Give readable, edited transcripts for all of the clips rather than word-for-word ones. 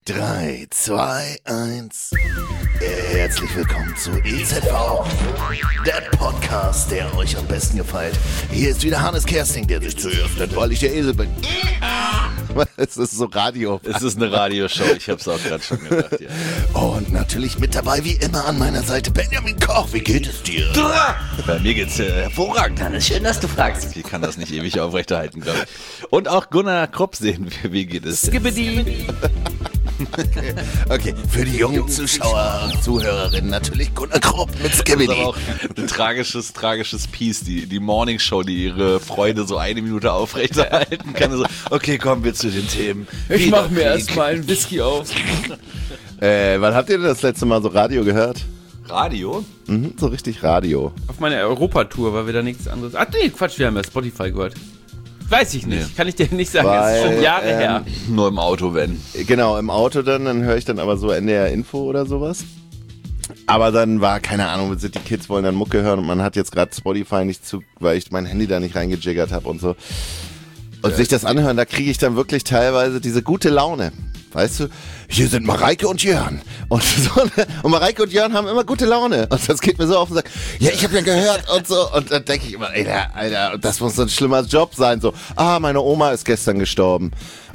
3, 2, 1. Herzlich willkommen zu EZV, der Podcast, der euch am besten gefällt. Hier ist wieder Hannes Kersting, der sich zuerst nennt, weil ich der Esel bin. Es ist so Radio. Es ist eine Radioshow, ich hab's auch gerade schon gedacht. Ja. Und natürlich mit dabei, wie immer an meiner Seite, Benjamin Koch. Wie geht es dir? Bei mir geht's hervorragend. Hannes, schön, dass du fragst. Ich kann das nicht ewig aufrechterhalten, glaube ich. Und auch Gunnar Krupp sehen wir, wie geht es? Skibbidi. Okay, für die jungen Zuschauer und Zuhörerinnen natürlich Gunnar Krupp mit Skibbidi. Das ist aber auch ein tragisches Piece, die Morning Show, die ihre Freude so eine Minute aufrechterhalten kann. So, okay, kommen wir zu den Themen. Ich mach mir erstmal einen Whisky auf. Wann habt ihr denn das letzte Mal so Radio gehört? Radio? Mhm, so richtig Radio. Auf meiner Europatour, weil wir da nichts anderes... Ach nee, Quatsch, wir haben ja Spotify gehört. Weiß ich nicht, kann ich dir nicht sagen, das ist schon Jahre her. Nur im Auto, wenn. Genau, im Auto dann höre ich dann aber so NDR Info oder sowas. Aber dann war, keine Ahnung, die Kids wollen dann Mucke hören und man hat jetzt gerade Spotify nicht zu, weil ich mein Handy da nicht reingejiggert habe und so. Und sich das anhören, da kriege ich dann wirklich teilweise diese gute Laune. Weißt du, hier sind Mareike und Jörn. Und Mareike und Jörn haben immer gute Laune. Und das geht mir so auf den Sack. Ja, ich habe ja gehört und so. Und dann denke ich immer, Alter, das muss so ein schlimmer Job sein. So, meine Oma ist gestern gestorben.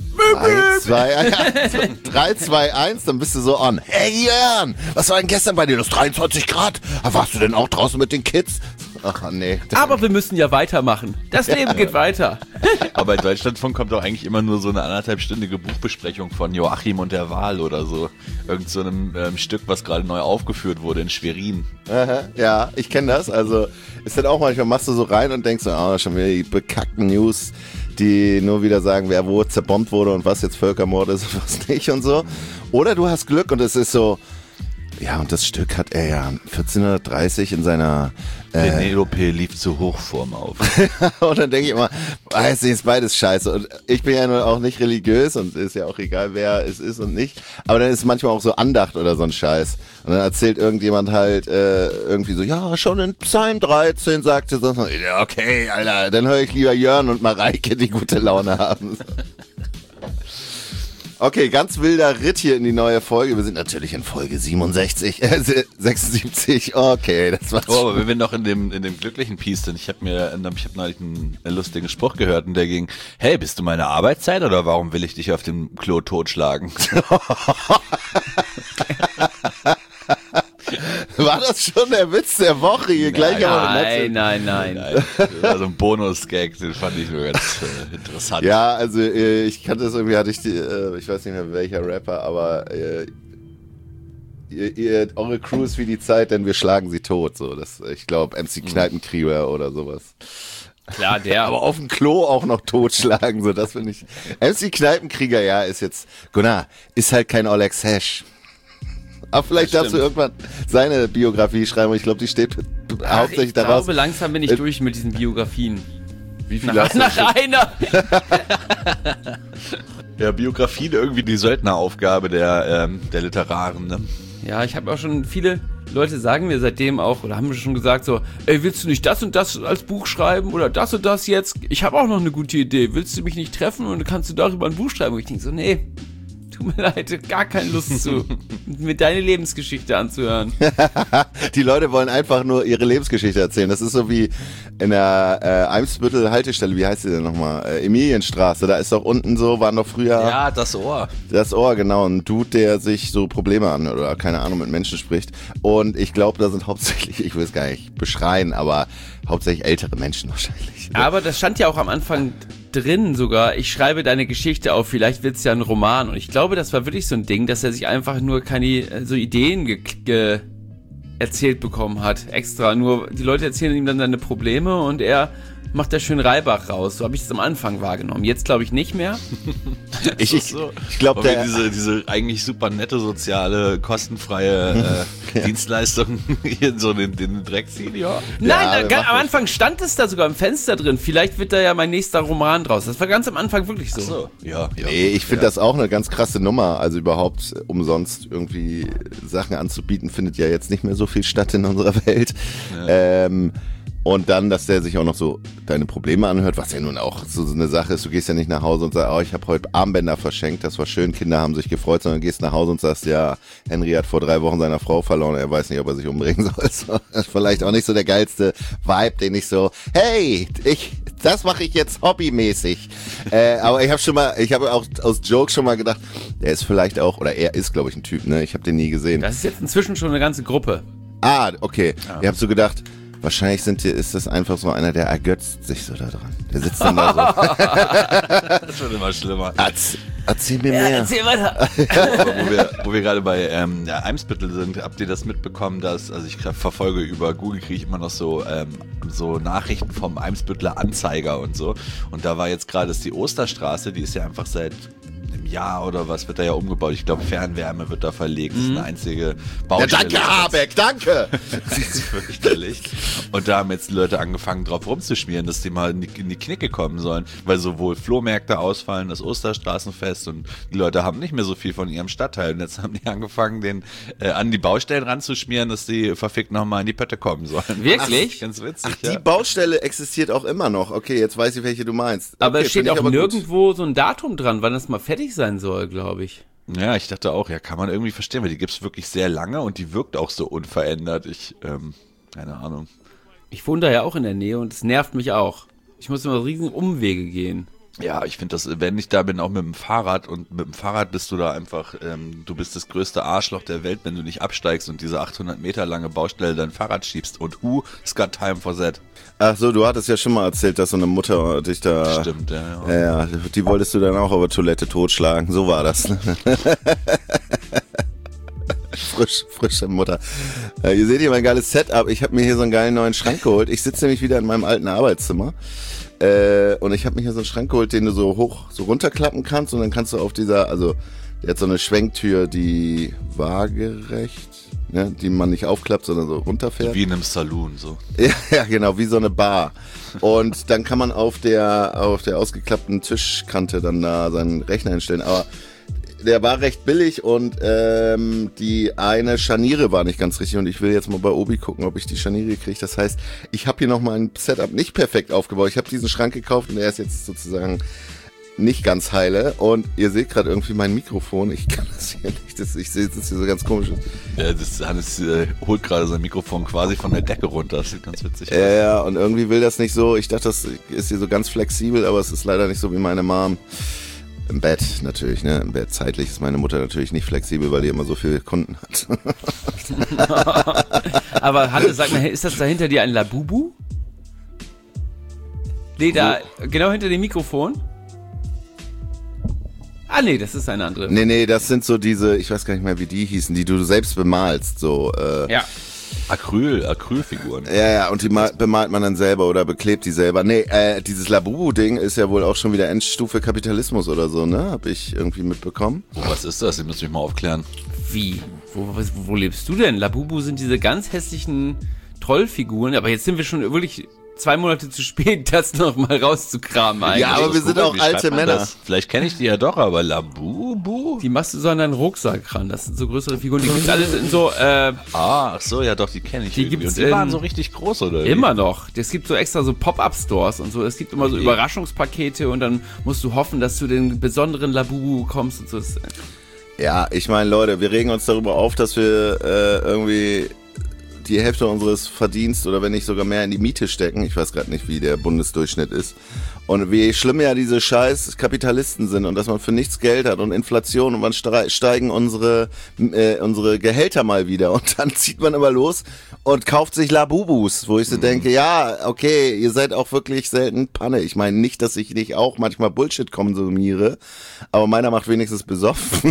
3, 2, 1, dann bist du so on. Hey Jörn, was war denn gestern bei dir? Das 23 Grad. Warst du denn auch draußen mit den Kids? Ach nee. Aber wir müssen ja weitermachen. Das Leben geht weiter. Aber bei Deutschlandfunk kommt doch eigentlich immer nur so eine 1,5-stündige Buchbesprechung von Joachim und der Wal oder so. Irgend so einem Stück, was gerade neu aufgeführt wurde in Schwerin. Aha, ja, ich kenne das. Also ist dann auch manchmal, machst du so rein und denkst so, schon wieder die bekackten News, die nur wieder sagen, wer wo zerbombt wurde und was jetzt Völkermord ist und was nicht und so. Oder du hast Glück und es ist so, ja, und das Stück hat er ja 1430 in seiner... Penelope lief zu Hochform auf. Und dann denke ich immer, weiß nicht, ist beides scheiße. Und ich bin ja nun auch nicht religiös und ist ja auch egal, wer es ist und nicht. Aber dann ist es manchmal auch so Andacht oder so ein Scheiß. Und dann erzählt irgendjemand halt irgendwie so, ja, schon in Psalm 13 sagte so, ja, okay, Alter, dann höre ich lieber Jörn und Mareike, die gute Laune haben. Okay, ganz wilder Ritt hier in die neue Folge. Wir sind natürlich in Folge 76. Okay, das war's. Oh, aber wenn wir noch in dem glücklichen Piece sind, ich hab neulich einen lustigen Spruch gehört und der ging, hey, bist du meine Arbeitszeit oder warum will ich dich auf dem Klo totschlagen? War das schon der Witz der Woche hier? Gleich Nein. Das war so ein Bonus-Gag, den fand ich nur ganz interessant. Ja, also ich kannte das irgendwie, ich weiß nicht mehr welcher Rapper, aber eure Crew ist wie die Zeit, denn wir schlagen sie tot. So, das, ich glaube, MC Kneipenkrieger oder sowas. Klar, aber auf dem Klo auch noch totschlagen, so das finde ich. MC Kneipenkrieger, ja, ist jetzt, Gunnar, ist halt kein Oleg Sesh. Aber vielleicht darfst du irgendwann seine Biografie schreiben und ich glaube, die steht hauptsächlich daraus. Ich glaube, langsam bin ich durch mit diesen Biografien. Wie viel nach einer? Ja, Biografien irgendwie die Söldneraufgabe der Literaren, ne? Ja, ich habe auch schon viele Leute sagen mir seitdem auch, oder haben mir schon gesagt so, ey, willst du nicht das und das als Buch schreiben oder das und das jetzt? Ich habe auch noch eine gute Idee. Willst du mich nicht treffen und kannst du darüber ein Buch schreiben? Und ich denke so, nee. Tut mir leid, gar keine Lust zu, mir deine Lebensgeschichte anzuhören. Die Leute wollen einfach nur ihre Lebensgeschichte erzählen. Das ist so wie in der Eimsbüttel Haltestelle, wie heißt die denn nochmal? Emilienstraße, da ist doch unten so, waren doch früher... Ja, das Ohr. Das Ohr, genau. Ein Dude, der sich so Probleme an oder keine Ahnung mit Menschen spricht. Und ich glaube, da sind hauptsächlich, ich will es gar nicht beschreien, aber hauptsächlich ältere Menschen wahrscheinlich. Aber das stand ja auch am Anfang drin sogar, ich schreibe deine Geschichte auf, vielleicht wird's ja ein Roman. Und ich glaube, das war wirklich so ein Ding, dass er sich einfach nur keine so Ideen erzählt bekommen hat, extra. Nur die Leute erzählen ihm dann seine Probleme und er macht da schön Reibach raus. So habe ich es am Anfang wahrgenommen. Jetzt glaube ich nicht mehr. Ich glaube, diese eigentlich super nette, soziale, kostenfreie Dienstleistung hier so den Dreck ziehen, ja. Nein, am Anfang stand es da sogar im Fenster drin. Vielleicht wird da ja mein nächster Roman draus. Das war ganz am Anfang wirklich so. Ach so. Ja. Nee, ich finde das auch eine ganz krasse Nummer. Also überhaupt umsonst irgendwie Sachen anzubieten, findet ja jetzt nicht mehr so viel statt in unserer Welt. Ja. Und dann, dass der sich auch noch so deine Probleme anhört, was ja nun auch so eine Sache ist. Du gehst ja nicht nach Hause und sagst, oh, ich habe heute Armbänder verschenkt, das war schön, Kinder haben sich gefreut, sondern gehst nach Hause und sagst, ja, Henry hat vor 3 Wochen seiner Frau verloren, er weiß nicht, ob er sich umbringen soll. Das ist vielleicht auch nicht so der geilste Vibe, den ich so, hey, das mache ich jetzt hobbymäßig. Aber ich habe auch aus Joke schon mal gedacht, der ist vielleicht auch, oder er ist, glaube ich, ein Typ, ne? Ich habe den nie gesehen. Das ist jetzt inzwischen schon eine ganze Gruppe. Ah, okay. Ja. Ich habe so gedacht, wahrscheinlich ist das einfach so einer, der ergötzt sich so da dran. Der sitzt dann da so. Das wird immer schlimmer. Erzähl mir mehr. Erzähl weiter. wo wir gerade bei Eimsbüttel sind, habt ihr das mitbekommen, dass, also ich verfolge über Google, kriege ich immer noch so Nachrichten vom Eimsbüttler Anzeiger und so. Und da war jetzt gerade die Osterstraße, die ist ja einfach seit einem Jahr oder was, wird da ja umgebaut. Ich glaube, Fernwärme wird da verlegt. Das ist eine einzige Baustelle. Ja, danke, Habeck, danke! Das ist fürchterlich. Und da haben jetzt die Leute angefangen, drauf rumzuschmieren, dass die mal in die Knicke kommen sollen. Weil sowohl Flohmärkte ausfallen, das Osterstraßenfest und die Leute haben nicht mehr so viel von ihrem Stadtteil. Und jetzt haben die angefangen, an die Baustellen ranzuschmieren, dass die verfickt nochmal in die Pötte kommen sollen. Wirklich? Ganz witzig. Ach, die Baustelle existiert auch immer noch. Okay, jetzt weiß ich, welche du meinst. Aber okay, es steht auch aber nirgendwo so ein Datum dran, wann das mal fertig sein soll, glaube ich. Ja, ich dachte auch, ja, kann man irgendwie verstehen, weil die gibt's wirklich sehr lange und die wirkt auch so unverändert. Keine Ahnung. Ich wohne da ja auch in der Nähe und es nervt mich auch. Ich muss immer riesen Umwege gehen. Ja, ich finde das, wenn ich da bin, auch mit dem Fahrrad und mit dem Fahrrad bist du da einfach, du bist das größte Arschloch der Welt, wenn du nicht absteigst und diese 800 Meter lange Baustelle dein Fahrrad schiebst und it's got time for that. Ach so, du hattest ja schon mal erzählt, dass so eine Mutter dich da... Stimmt, ja. Ja, die wolltest du dann auch auf der Toilette totschlagen, so war das. Frische Mutter. Ihr seht hier mein geiles Setup, ich habe mir hier so einen geilen neuen Schrank geholt. Ich sitze nämlich wieder in meinem alten Arbeitszimmer. Und ich habe mir hier so einen Schrank geholt, den du so runterklappen kannst und dann kannst du auf der hat so eine Schwenktür, die waagerecht, ne, die man nicht aufklappt, sondern so runterfährt. Wie in einem Saloon, so. Ja, genau, wie so eine Bar. Und dann kann man auf der ausgeklappten Tischkante dann da seinen Rechner hinstellen, aber der war recht billig und die eine Scharniere war nicht ganz richtig und ich will jetzt mal bei Obi gucken, ob ich die Scharniere kriege. Das heißt, ich habe hier nochmal ein Setup nicht perfekt aufgebaut. Ich habe diesen Schrank gekauft und der ist jetzt sozusagen nicht ganz heile und ihr seht gerade irgendwie mein Mikrofon. Ich kann das hier nicht, ich sehe das hier so ganz komisch. Ja, Hannes holt gerade sein Mikrofon quasi von der Decke runter. Das sieht ganz witzig aus. Ja, und irgendwie will das nicht so. Ich dachte, das ist hier so ganz flexibel, aber es ist leider nicht so wie meine Mom. Im Bett natürlich, ne? Im Bett zeitlich ist meine Mutter natürlich nicht flexibel, weil die immer so viele Kunden hat. Aber Hannes, sag mal, ist das da hinter dir ein Labubu? Nee, da, genau hinter dem Mikrofon? Ah, nee, das ist eine andere. Nee, das sind so diese, ich weiß gar nicht mehr, wie die hießen, die du selbst bemalst, so, ja. Acrylfiguren. Ja, und die bemalt man dann selber oder beklebt die selber. Nee, dieses Labubu-Ding ist ja wohl auch schon wieder Endstufe Kapitalismus oder so, ne? Hab ich irgendwie mitbekommen. Was ist das? Ihr müsst mich mal aufklären. Wie? Wo lebst du denn? Labubu sind diese ganz hässlichen Trollfiguren, aber jetzt sind wir schon wirklich 2 Monate zu spät, das noch mal rauszukramen eigentlich. Ja, aber wir sind auch alte Männer. Das? Vielleicht kenne ich die ja doch, aber Labubu? Die machst du so an deinen Rucksack ran. Das sind so größere Figuren. Die gibt's alles in so, ach so, ja doch, die kenne ich. Die gibt's und die waren so richtig groß, oder wie? Immer noch. Es gibt so extra so Pop-Up-Stores und so. Es gibt immer so Überraschungspakete und dann musst du hoffen, dass du den besonderen Labubu bekommst und so. Ja, ich meine, Leute, wir regen uns darüber auf, dass wir irgendwie die Hälfte unseres Verdienst oder wenn nicht sogar mehr in die Miete stecken. Ich weiß gerade nicht, wie der Bundesdurchschnitt ist. Und wie schlimm ja diese scheiß Kapitalisten sind und dass man für nichts Geld hat und Inflation und wann steigen unsere Gehälter mal wieder und dann zieht man immer los und kauft sich Labubus, wo ich so denke, ja, okay, ihr seid auch wirklich selten Panne. Ich meine nicht, dass ich nicht auch manchmal Bullshit konsumiere, aber meiner macht wenigstens besoffen.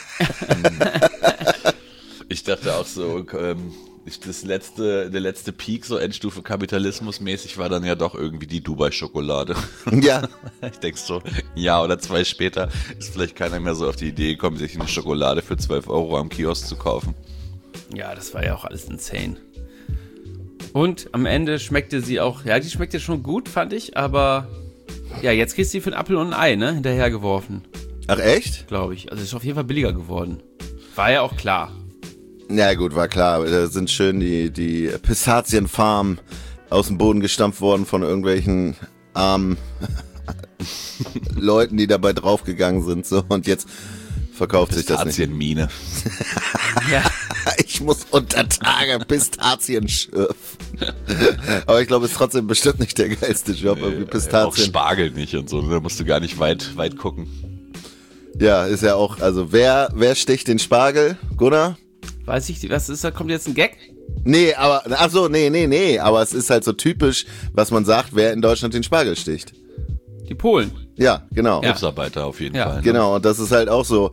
Ich dachte auch so, der letzte Peak, so Endstufe Kapitalismus mäßig, war dann ja doch irgendwie die Dubai-Schokolade. Ja. Ich denke so, ein Jahr oder 2 später ist vielleicht keiner mehr so auf die Idee gekommen, sich eine Schokolade für 12 € am Kiosk zu kaufen. Ja, das war ja auch alles insane. Und am Ende schmeckte sie auch, ja, die schmeckte schon gut, fand ich, aber ja, jetzt kriegst du sie für einen Apfel und ein Ei, ne, hinterhergeworfen. Ach echt? Glaube ich. Also ist auf jeden Fall billiger geworden. War ja auch klar. Ja gut, war klar. Da sind schön die Pistazienfarm aus dem Boden gestampft worden von irgendwelchen armen Leuten, die dabei draufgegangen sind. So, und jetzt verkauft sich das nicht. Pistazienmine. Ja. Ich muss unter Tage Pistazien schürfen. Aber ich glaube, es ist trotzdem bestimmt nicht der geilste Job, irgendwie Auch Pistazien. Spargel nicht und so, da musst du gar nicht weit gucken. Ja, ist ja auch, also wer sticht den Spargel? Gunnar? Weiß ich, was ist da? Kommt jetzt ein Gag? Nee, aber, ach so, nee, aber es ist halt so typisch, was man sagt, wer in Deutschland den Spargel sticht. Die Polen. Ja, genau. Ja. Hilfsarbeiter auf jeden Ja. Fall. Ne? Genau, und das ist halt auch so,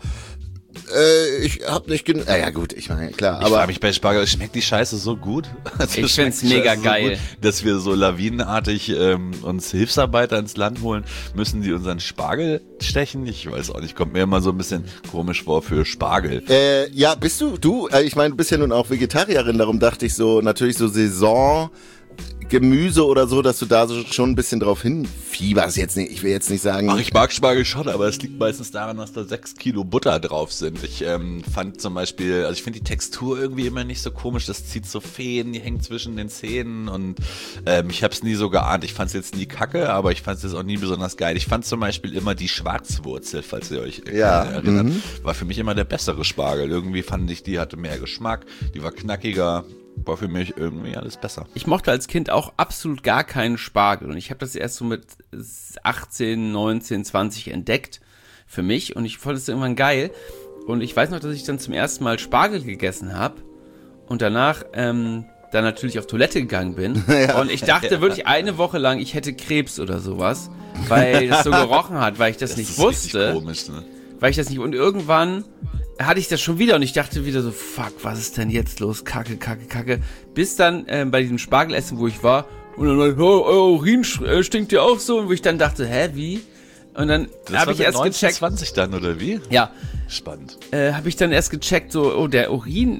ich hab nicht genug, ja gut, ich meine, klar, Ich aber frage mich bei Spargel, schmeckt die Scheiße so gut? Also Ich schmeckt find's die Scheiße mega so geil. gut, dass wir so lawinenartig uns Hilfsarbeiter ins Land holen, müssen die unseren Spargel stechen? Ich weiß auch nicht, kommt mir immer so ein bisschen komisch vor für Spargel. ja, bist du, ich meine, du bist ja nun auch Vegetarierin, darum dachte ich so, natürlich so Saison, Gemüse oder so, dass du da so schon ein bisschen drauf hinfieberst. Jetzt nicht, ich will jetzt nicht sagen. Ach, ich mag Spargel schon, aber es liegt meistens daran, dass da 6 Kilo Butter drauf sind. Ich fand zum Beispiel, also ich finde die Textur irgendwie immer nicht so komisch, das zieht so Fäden, die hängen zwischen den Zähnen und ich habe es nie so geahnt. Ich fand es jetzt nie kacke, aber ich fand es jetzt auch nie besonders geil. Ich fand zum Beispiel immer die Schwarzwurzel, falls ihr euch erinnert, war für mich immer der bessere Spargel. Irgendwie fand ich, die hatte mehr Geschmack, die war knackiger. War für mich irgendwie alles besser. Ich mochte als Kind auch absolut gar keinen Spargel und ich habe das erst so mit 18, 19, 20 entdeckt für mich und ich fand es irgendwann geil und ich weiß noch, dass ich dann zum ersten Mal Spargel gegessen habe und danach dann natürlich auf Toilette gegangen bin und ich dachte wirklich eine Woche lang, ich hätte Krebs oder sowas, weil das so gerochen hat, weil ich das nicht wusste. Komisch, ne? Weil ich das nicht, und irgendwann hatte ich das schon wieder und ich dachte wieder so, fuck, was ist denn jetzt los? Kacke. Bis dann bei diesem Spargelessen, wo ich war, und dann euer Urin stinkt ja auch so, und wo ich dann dachte, hä, wie? Und dann habe ich erst gecheckt. 20 dann, oder wie? Ja. Spannend. Habe ich dann erst gecheckt, so, oh, der Urin,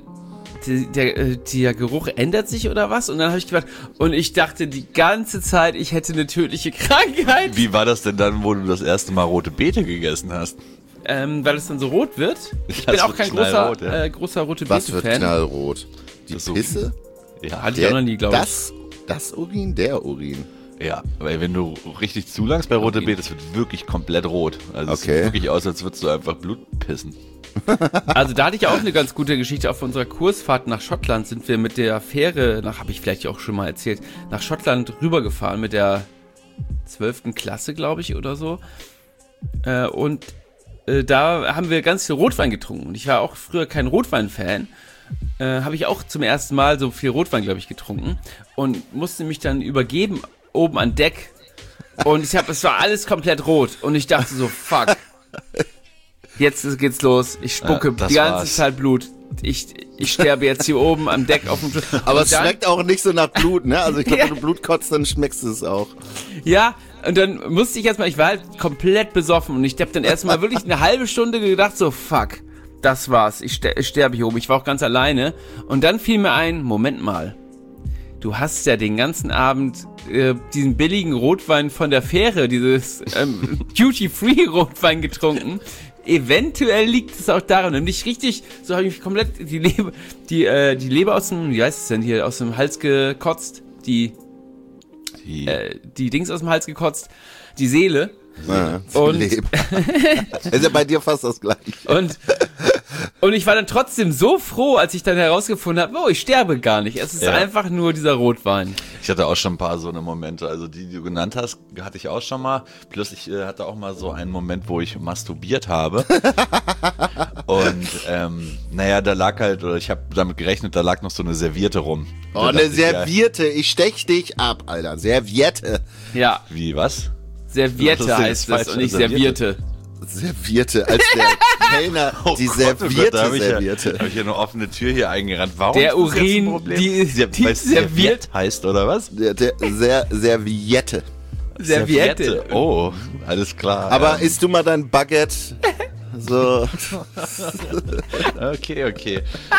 der Geruch ändert sich oder was? Und dann habe ich gedacht, und ich dachte die ganze Zeit, ich hätte eine tödliche Krankheit. Wie war das denn dann, wo du das erste Mal rote Beete gegessen hast? Weil es dann so rot wird. Ich Das bin auch wird kein knallrot, großer rote was wird Beete-Fan. knallrot? Die Das so- Pisse? Ja, Hatte ich auch noch nie, glaube ich. Das Urin? Der Urin. ja, weil wenn du richtig zulangst bei rote Beete, es wird wirklich komplett rot. Also es Okay. sieht wirklich aus, als würdest du einfach Blut pissen. Also da hatte ich auch eine ganz gute Geschichte. Auf unserer Kursfahrt nach Schottland sind wir mit der Fähre, habe ich vielleicht auch schon mal erzählt, nach Schottland rübergefahren mit der 12. Klasse, glaube ich, oder so. Und da haben wir ganz viel Rotwein getrunken. Und ich war auch früher kein Rotwein-Fan. Habe ich auch zum ersten Mal so viel Rotwein, glaube ich, getrunken. Und musste mich dann übergeben oben an Deck. Und es war alles komplett rot. Und ich dachte so, fuck. Jetzt geht's los. Ich spucke das die ganze war's. Zeit Blut. Ich sterbe jetzt hier oben am Deck auf dem Schiff. Aber Und es dann- schmeckt auch nicht so nach Blut, ne? Also ich glaube, Ja. wenn du Blut kotzt, dann schmeckst du es auch. Ja, und dann musste ich erstmal, ich war halt komplett besoffen und ich hab dann erstmal wirklich eine halbe Stunde gedacht, so fuck, das war's, ich sterbe hier oben. Ich war auch ganz alleine und dann fiel mir ein, Moment mal, du hast ja den ganzen Abend diesen billigen Rotwein von der Fähre, dieses Duty-Free-Rotwein getrunken. Eventuell liegt es auch daran, nämlich richtig, so habe ich mich komplett die Leber aus dem, wie heißt es denn hier, aus dem Hals gekotzt, die Dings aus dem Hals gekotzt, die Seele. Ja, Und- Leben. Ist ja bei dir fast das Gleiche. Und ich war dann trotzdem so froh, als ich dann herausgefunden habe, oh, ich sterbe gar nicht. Es ist Ja. einfach nur dieser Rotwein. Ich hatte auch schon ein paar so eine Momente, also die du genannt hast, hatte ich auch schon mal. Plus ich hatte auch mal so einen Moment, wo ich masturbiert habe. Und naja, da lag halt, oder ich habe damit gerechnet, da lag noch so eine Serviette rum. Oh, Da eine dachte ich, ja, Serviette. Ich stech dich ab, Alter. Serviette. Ja, Wie, was? Serviette Das ist heißt falsch, es und nicht Serviette. Servierte. Serviette. Als der Kellner die Serviette da habe ich, servierte. hab ich hier eine offene Tür hier eingerannt. Warum Der ist das jetzt ein Urin, Problem? die Weil es Serviette heißt, oder was? Serviette. Serviette. Oh, alles klar. Aber isst du mal dein Baguette? So. Okay.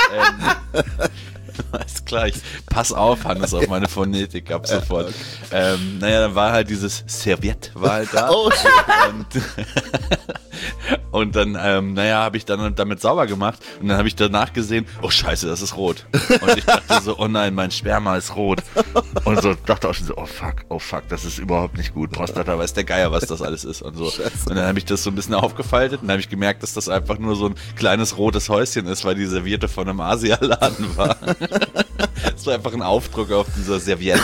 Alles klar, ich pass auf, Hannes, auf meine Phonetik ab sofort. Naja, dann war halt dieses Serviette war halt da. Oh, Und, Und dann, habe ich dann damit sauber gemacht und dann habe ich danach gesehen, oh scheiße, das ist rot. Und ich dachte so, oh nein, mein Sperma ist rot. Und so dachte auch schon so, oh fuck, das ist überhaupt nicht gut. Prostata, weiß der Geier, was das alles ist und so. Scheiße. Und dann habe ich das so ein bisschen aufgefaltet und dann habe ich gemerkt, dass das einfach nur so ein kleines rotes Häuschen ist, weil die Serviette von einem Asialaden war. Das war einfach ein Aufdruck auf dieser Serviette.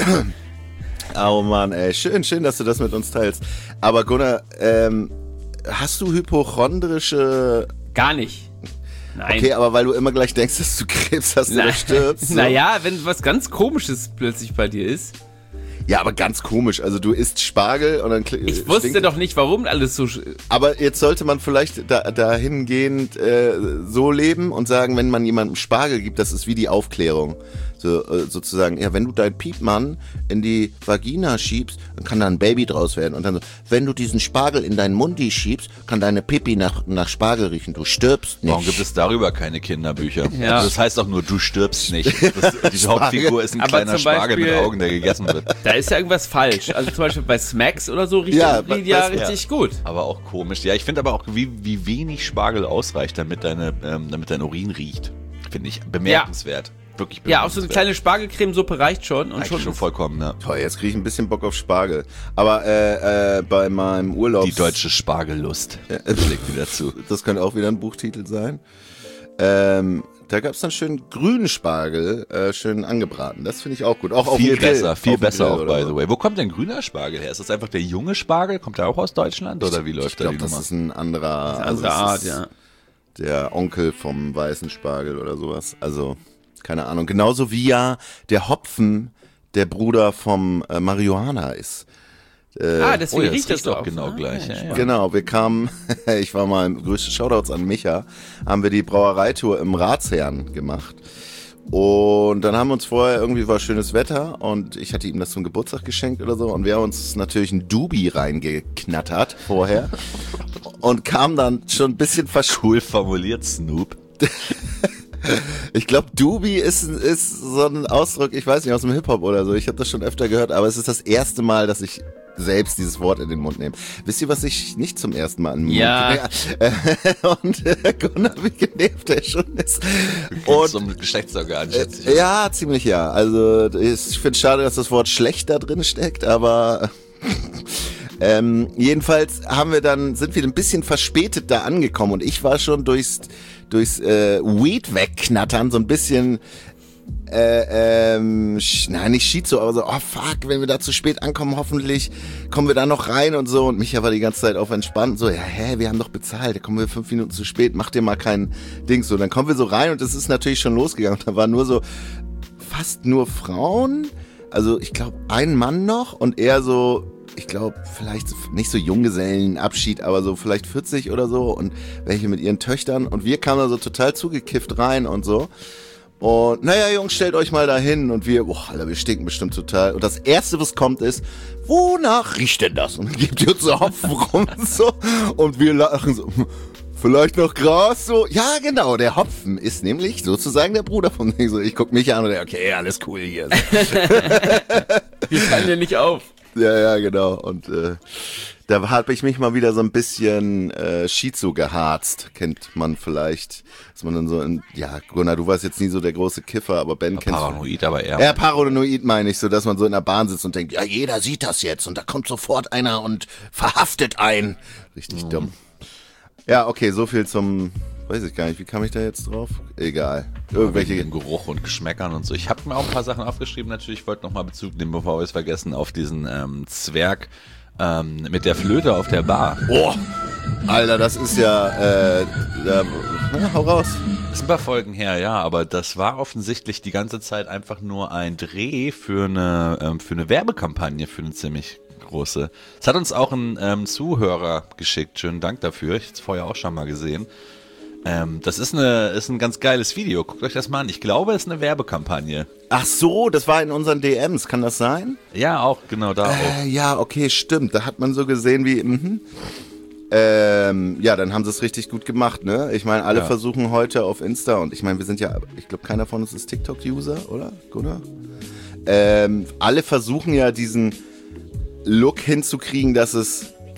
Oh Mann, ey, schön, dass du das mit uns teilst. Aber Gunnar, hast du hypochondrische... Gar nicht. Nein. Okay, aber weil du immer gleich denkst, dass du Krebs hast oder stirbst. So. Naja, wenn was ganz Komisches plötzlich bei dir ist. Ja, aber ganz komisch. Also du isst Spargel und dann... Ich wusste doch nicht, warum alles so... Aber jetzt sollte man vielleicht dahingehend so leben und sagen, wenn man jemandem Spargel gibt, das ist wie die Aufklärung. So, sozusagen, ja, wenn du deinen Piepmann in die Vagina schiebst, dann kann da ein Baby draus werden. Und dann so, wenn du diesen Spargel in deinen Mundi schiebst, kann deine Pipi nach Spargel riechen. Du stirbst nicht. Warum gibt es darüber keine Kinderbücher? Ja. Also das heißt auch nur, du stirbst nicht. Die Hauptfigur ist ein kleiner Spargel mit Augen, der gegessen wird. Da ist ja irgendwas falsch. Also zum Beispiel bei Smacks oder so riecht die richtig gut. Aber auch komisch. Ja, ich finde aber auch, wie wenig Spargel ausreicht, damit dein Urin riecht. Finde ich bemerkenswert. Ja. Wirklich ja, auch so eine kleine Spargelcremesuppe reicht schon. Und schon vollkommen, ne? Toll, jetzt kriege ich ein bisschen Bock auf Spargel. Aber bei meinem Urlaub... Die deutsche Spargellust schlägt wieder zu. Das könnte auch wieder ein Buchtitel sein. Da gab es dann schön grünen Spargel, schön angebraten. Das finde ich auch gut. Auch viel auf dem Grill. Besser, viel besser auch, by the way. Wo kommt denn grüner Spargel her? Ist das einfach der junge Spargel? Kommt der auch aus Deutschland? Oder wie läuft da die Nummer? Das ist ein anderer... Eine andere Art, ja. Der Onkel vom weißen Spargel oder sowas. Also... Keine Ahnung. Genauso wie ja der Hopfen der Bruder vom Marihuana ist. Deswegen riecht das doch auch genau gleich. Ja. Genau, wir kamen, ich war mal, größte Shoutouts an Micha, haben wir die Brauereitour im Ratsherrn gemacht. Und dann haben wir uns vorher, irgendwie war schönes Wetter und ich hatte ihm das zum Geburtstag geschenkt oder so und wir haben uns natürlich ein Dubi reingeknattert vorher und kamen dann schon ein bisschen cool formuliert, Snoop. Ich glaube, Dubi ist so ein Ausdruck, ich weiß nicht, aus dem Hip-Hop oder so. Ich habe das schon öfter gehört, aber es ist das erste Mal, dass ich selbst dieses Wort in den Mund nehme. Wisst ihr, was ich nicht zum ersten Mal in den Mund nehme? Und Gunnar, wie genervt der schon ist. Und zum Geschlechtsorgan, schätze ich. Ja, ziemlich ja. Also ich finde es schade, dass das Wort schlecht da drin steckt, aber... jedenfalls sind wir ein bisschen verspätet da angekommen und ich war schon durchs Weed wegknattern so ein bisschen nicht Schizo, aber so, oh fuck, wenn wir da zu spät ankommen, hoffentlich kommen wir da noch rein und so. Und Micha war die ganze Zeit auf entspannt, so, ja, wir haben doch bezahlt, da kommen wir 5 Minuten zu spät, mach dir mal kein Ding so. Dann kommen wir so rein und es ist natürlich schon losgegangen. Da waren nur so fast nur Frauen, also ich glaube ein Mann noch und eher so, ich glaube, vielleicht nicht so Junggesellenabschied, aber so vielleicht 40 oder so und welche mit ihren Töchtern. Und wir kamen da so total zugekifft rein und so. Und naja, Jungs, stellt euch mal da hin. Und wir, Alter, wir stinken bestimmt total. Und das Erste, was kommt, ist, wonach riecht denn das? Und dann gibt ihr uns so Hopfen rum und so. Und wir lachen so, vielleicht noch Gras, so. Ja, genau, der Hopfen ist nämlich sozusagen der Bruder von mir. So, ich guck mich an und denke, okay, alles cool hier. Wir fallen dir nicht auf. Ja, genau. Und da habe ich mich mal wieder so ein bisschen Shizu geharzt. Kennt man vielleicht. Dass man dann so Gunnar, du warst jetzt nie so der große Kiffer, aber Ben kennt Paranoid, aber eher. Ja, paranoid meine ich, so dass man so in der Bahn sitzt und denkt, ja, jeder sieht das jetzt und da kommt sofort einer und verhaftet einen. Richtig dumm. Ja, okay, so viel zum... Weiß ich gar nicht, wie kam ich da jetzt drauf? Egal. Irgendwelche Geruch und Geschmäckern und so. Ich habe mir auch ein paar Sachen aufgeschrieben, natürlich. Ich wollte nochmal Bezug nehmen, bevor wir es vergessen, auf diesen Zwerg mit der Flöte auf der Bar. Boah, Alter, das ist ja, hau raus. Das ist ein paar Folgen her, ja, aber das war offensichtlich die ganze Zeit einfach nur ein Dreh für eine Werbekampagne, für eine ziemlich große. Das hat uns auch ein Zuhörer geschickt. Schönen Dank dafür. Ich habe es vorher auch schon mal gesehen. Das ist ein ganz geiles Video. Guckt euch das mal an. Ich glaube, es ist eine Werbekampagne. Ach so, das war in unseren DMs. Kann das sein? Ja, auch, genau, da auch. Ja, okay, stimmt. Da hat man so gesehen wie, ja, dann haben sie es richtig gut gemacht, ne? Ich meine, alle versuchen heute auf Insta und ich meine, wir sind ja, ich glaube, keiner von uns ist TikTok-User, oder? Gunnar? Alle versuchen ja diesen Look hinzukriegen, dass es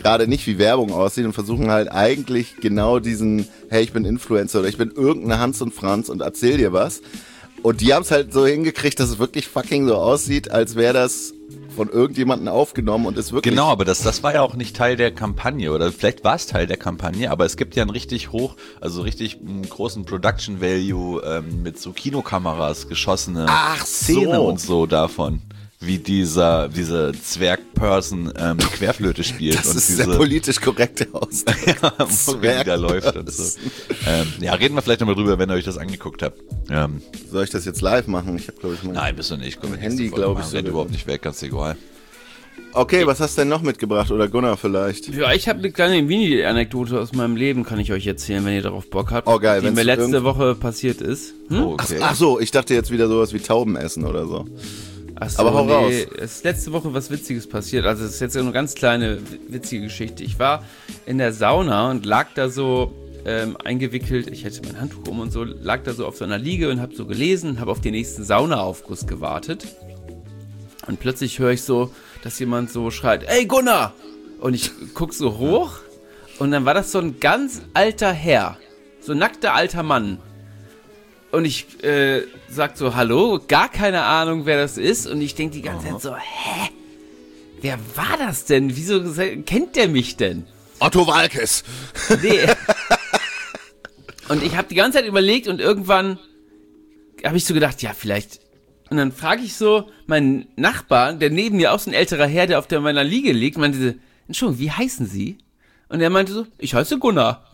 gerade nicht, wie Werbung aussieht und versuchen halt eigentlich genau diesen, hey, ich bin Influencer oder ich bin irgendeine Hans und Franz und erzähl dir was. Und die haben es halt so hingekriegt, dass es wirklich fucking so aussieht, als wäre das von irgendjemandem aufgenommen und ist wirklich... Genau, aber das war ja auch nicht Teil der Kampagne oder vielleicht war es Teil der Kampagne, aber es gibt ja einen richtig großen Production Value mit so Kinokameras geschossene Szene und so davon. Wie diese Zwergperson Querflöte spielt. Das und ist der politisch korrekte Ausdruck. Wo wieder läuft und so. Reden wir vielleicht nochmal drüber, wenn ihr euch das angeguckt habt. Soll ich das jetzt live machen? Ich habe, glaube ich, Nein, bist du nicht. Mein Handy, glaube ich. Rennt überhaupt nicht weg, ganz egal. Okay, was hast du denn noch mitgebracht? Oder Gunnar vielleicht? Ja, ich habe eine kleine Mini-Anekdote aus meinem Leben, kann ich euch erzählen, wenn ihr darauf Bock habt. Oh geil. Die mir letzte Woche passiert ist. Oh, okay. Ach so, ich dachte jetzt wieder sowas wie Tauben essen oder so. Achso, aber hau raus. Es ist letzte Woche was Witziges passiert. Also es ist jetzt eine ganz kleine witzige Geschichte. Ich war in der Sauna und lag da so eingewickelt, ich hätte mein Handtuch um und so, lag da so auf so einer Liege und habe so gelesen, habe auf den nächsten Saunaaufguss gewartet. Und plötzlich höre ich so, dass jemand so schreit, ey Gunnar! Und ich guck so hoch und dann war das so ein ganz alter Herr, so ein nackter alter Mann. Und ich sag so, hallo, gar keine Ahnung, wer das ist. Und ich denke die ganze Zeit so, hä? Wer war das denn? Wieso kennt der mich denn? Otto Waalkes. Nee. Und ich habe die ganze Zeit überlegt und irgendwann habe ich so gedacht, ja, vielleicht. Und dann frage ich so meinen Nachbarn, der neben mir auch so ein älterer Herr, der auf meiner Liege liegt, meinte so, Entschuldigung, wie heißen Sie? Und er meinte so, ich heiße Gunnar.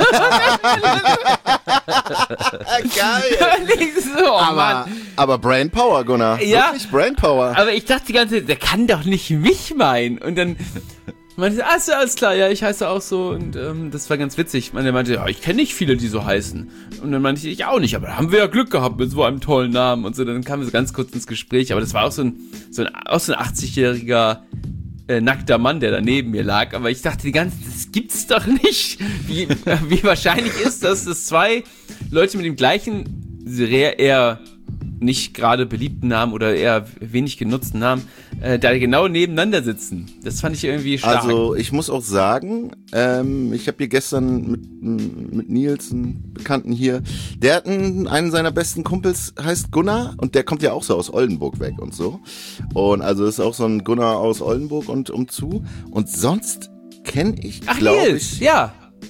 Geil. So, aber Brainpower, Gunnar. Ja. Wirklich Brainpower. Aber ich dachte die ganze Zeit, der kann doch nicht mich meinen. Und dann meinte er, ist ja alles klar, ja, ich heiße auch so. Und das war ganz witzig. Er meinte, ja, ich kenne nicht viele, die so heißen. Und dann meinte ich auch nicht, aber da haben wir ja Glück gehabt mit so einem tollen Namen. Und so, dann kamen wir so ganz kurz ins Gespräch. Aber das war auch so ein 80-jähriger nackter Mann, der da neben mir lag. Aber ich dachte die ganze Zeit, das gibt's doch nicht. Wie wahrscheinlich ist das, dass zwei Leute mit dem gleichen, eher nicht gerade beliebten Namen oder eher wenig genutzten Namen, da genau nebeneinander sitzen. Das fand ich irgendwie stark. Also ich muss auch sagen, ich habe hier gestern mit Nils, einen Bekannten hier, der hat einen seiner besten Kumpels, heißt Gunnar, und der kommt ja auch so aus Oldenburg weg und so. Und also ist auch so ein Gunnar aus Oldenburg und umzu. Und sonst kenne ich, glaube ich... Ja.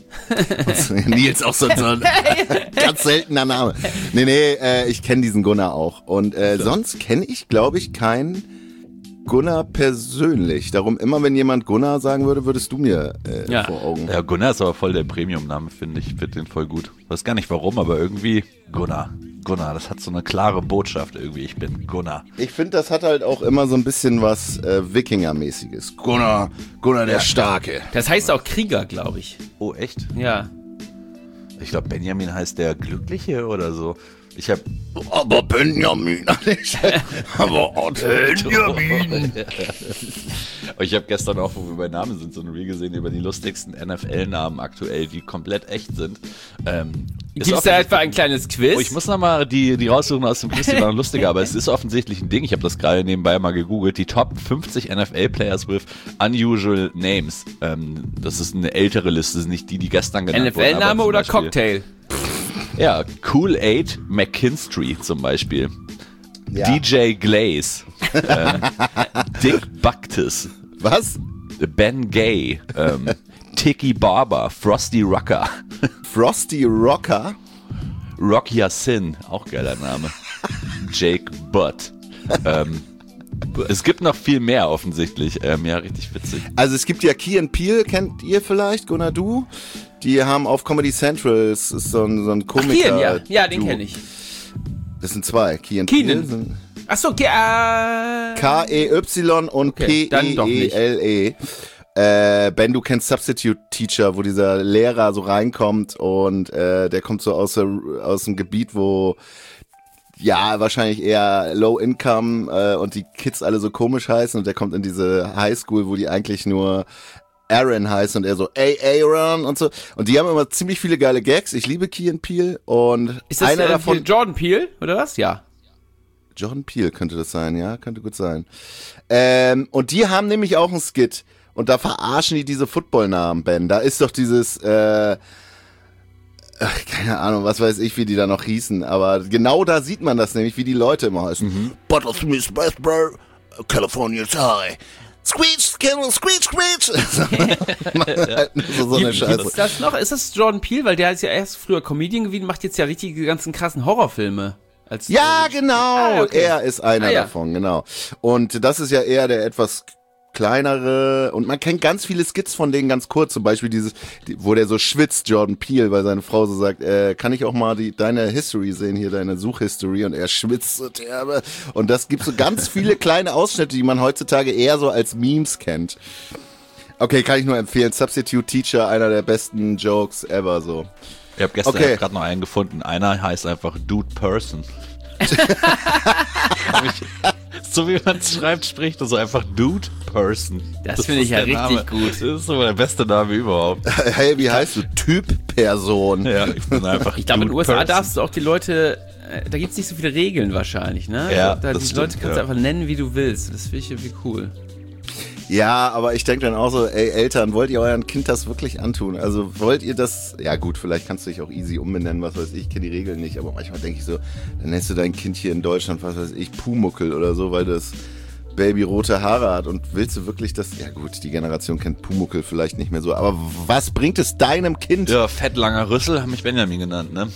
Nils auch so ein ganz seltener Name. Nee, ich kenne diesen Gunnar auch. Und sonst kenne ich, glaube ich, keinen Gunnar persönlich. Darum immer, wenn jemand Gunnar sagen würde, würdest du mir vor Augen. Ja, Gunnar ist aber voll der Premium-Name, finde ich. Ich finde den voll gut. Weiß gar nicht warum, aber irgendwie Gunnar. Gunnar, das hat so eine klare Botschaft irgendwie. Ich bin Gunnar. Ich finde, das hat halt auch immer so ein bisschen was Wikinger-mäßiges. Gunnar der Starke. Das heißt auch Krieger, glaube ich. Oh, echt? Ja. Ich glaube, Benjamin heißt der Glückliche oder so. Aber Benjamin, aber Benjamin. Ich habe gestern auch, wo wir bei Namen sind, so ein Reel gesehen über die lustigsten NFL-Namen aktuell, die komplett echt sind. Gibt es da etwa ein kleines Quiz? Oh, ich muss nochmal die raussuchen aus dem Quiz, die waren lustiger, aber es ist offensichtlich ein Ding. Ich habe das gerade nebenbei mal gegoogelt. Die Top 50 NFL-Players with unusual names. Das ist eine ältere Liste, das ist nicht die gestern genannt wurden. NFL-Name oder Cocktail? Ja, Kool-Aid McKinstry zum Beispiel. Ja. DJ Glaze. Dick Bactus. Was? Ben Gay. Tiki Barber. Frosty Rocker. Frosty Rocker? Rock Yassin. Auch geiler Name. Jake Butt. Es gibt noch viel mehr offensichtlich. Ja, richtig witzig. Also es gibt ja Key & Peele, kennt ihr vielleicht, Gunnar, du? Die haben auf Comedy Central, es ist so ein Komiker. Ach, ja, den kenne ich. Das sind zwei, Key & Peele. Achso, okay, K-E-Y und okay, P-E-E-L-E. Ben, du kennst Substitute Teacher, wo dieser Lehrer so reinkommt und der kommt so aus dem Gebiet, wo ja wahrscheinlich eher Low Income und die Kids alle so komisch heißen, und der kommt in diese Highschool, wo die eigentlich nur Aaron heißt und er so, ey Aaron und so. Und die haben immer ziemlich viele geile Gags. Ich liebe Key & Peele und ist das einer davon... Jordan Peele, oder was? Ja. Jordan Peele könnte das sein, ja, könnte gut sein. Und die haben nämlich auch einen Skit. Und da verarschen die diese Footballnamen, Ben. Da ist doch dieses, keine Ahnung, was weiß ich, wie die da noch hießen. Aber genau da sieht man das nämlich, wie die Leute immer heißen. Buttersmith, Westboro, California's High. Screech, Kennel, Screech, Screech. so eine Scheiße. Gibt's das noch? Ist das Jordan Peele? Weil der ist ja erst früher Comedian gewesen, macht jetzt ja richtig die ganzen krassen Horrorfilme. Ja, genau. Okay. Er ist einer davon, genau. Und das ist ja eher der etwas kleinere, und man kennt ganz viele Skits von denen ganz kurz, zum Beispiel wo der so schwitzt, Jordan Peele, weil seine Frau so sagt, kann ich auch mal deine History sehen, hier deine Suchhistory, und er schwitzt so derbe. Und das gibt so ganz viele kleine Ausschnitte, die man heutzutage eher so als Memes kennt. Okay, kann ich nur empfehlen. Substitute Teacher, einer der besten Jokes ever, so. Ich habe gestern gerade noch einen gefunden. Einer heißt einfach Dude Person. So wie man es schreibt, spricht er so einfach Dude Person. Das finde ich ja richtig gut. Das ist so der beste Name überhaupt. Hey, wie heißt du? Typ Person. Ja, ich bin einfach. Ich glaube, in den USA Person. darfst du auch die Leute, da gibt es nicht so viele Regeln wahrscheinlich, ne? Ja, da das die stimmt, Leute kannst du einfach nennen, wie du willst. Das finde ich irgendwie cool. Ja, aber ich denke dann auch so, ey Eltern, wollt ihr euren Kind das wirklich antun? Also wollt ihr das, ja gut, vielleicht kannst du dich auch easy umbenennen, was weiß ich, kenne die Regeln nicht, aber manchmal denke ich so, dann nennst du dein Kind hier in Deutschland, was weiß ich, Pumuckel oder so, weil das Baby rote Haare hat, und willst du wirklich das, ja gut, die Generation kennt Pumuckel vielleicht nicht mehr so, aber was bringt es deinem Kind? Ja, fettlanger Rüssel, haben mich Benjamin genannt, ne?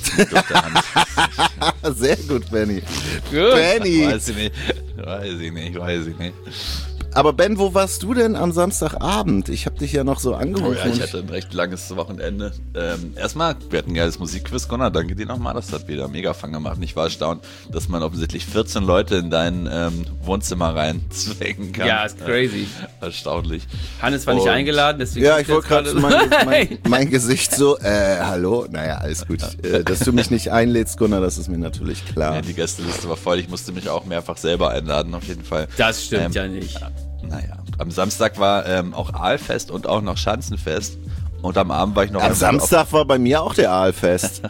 Sehr gut, Benny. Gut. Benny. Weiß ich nicht. Aber Ben, wo warst du denn am Samstagabend? Ich habe dich ja noch so angerufen. Oh ja, ich hatte ein recht langes Wochenende. Erstmal, wir hatten ein geiles Musikquiz, Gunnar, danke dir nochmal, das hat wieder mega Fang gemacht. Ich war erstaunt, dass man offensichtlich 14 Leute in dein Wohnzimmer reinzwängen kann. Ja, ist crazy. Erstaunlich. Hannes war nicht eingeladen, deswegen... Ja, ich wollte gerade mein Gesicht so, hallo? Naja, alles gut. Dass du mich nicht einlädst, Gunnar, das ist mir natürlich klar. Ja, die Gästeliste war voll, ich musste mich auch mehrfach selber einladen, auf jeden Fall. Das stimmt ja nicht. Naja, am Samstag war auch Aalfest und auch noch Schanzenfest. Und am Abend war ich noch... Am Samstag war bei mir auch der Aalfest.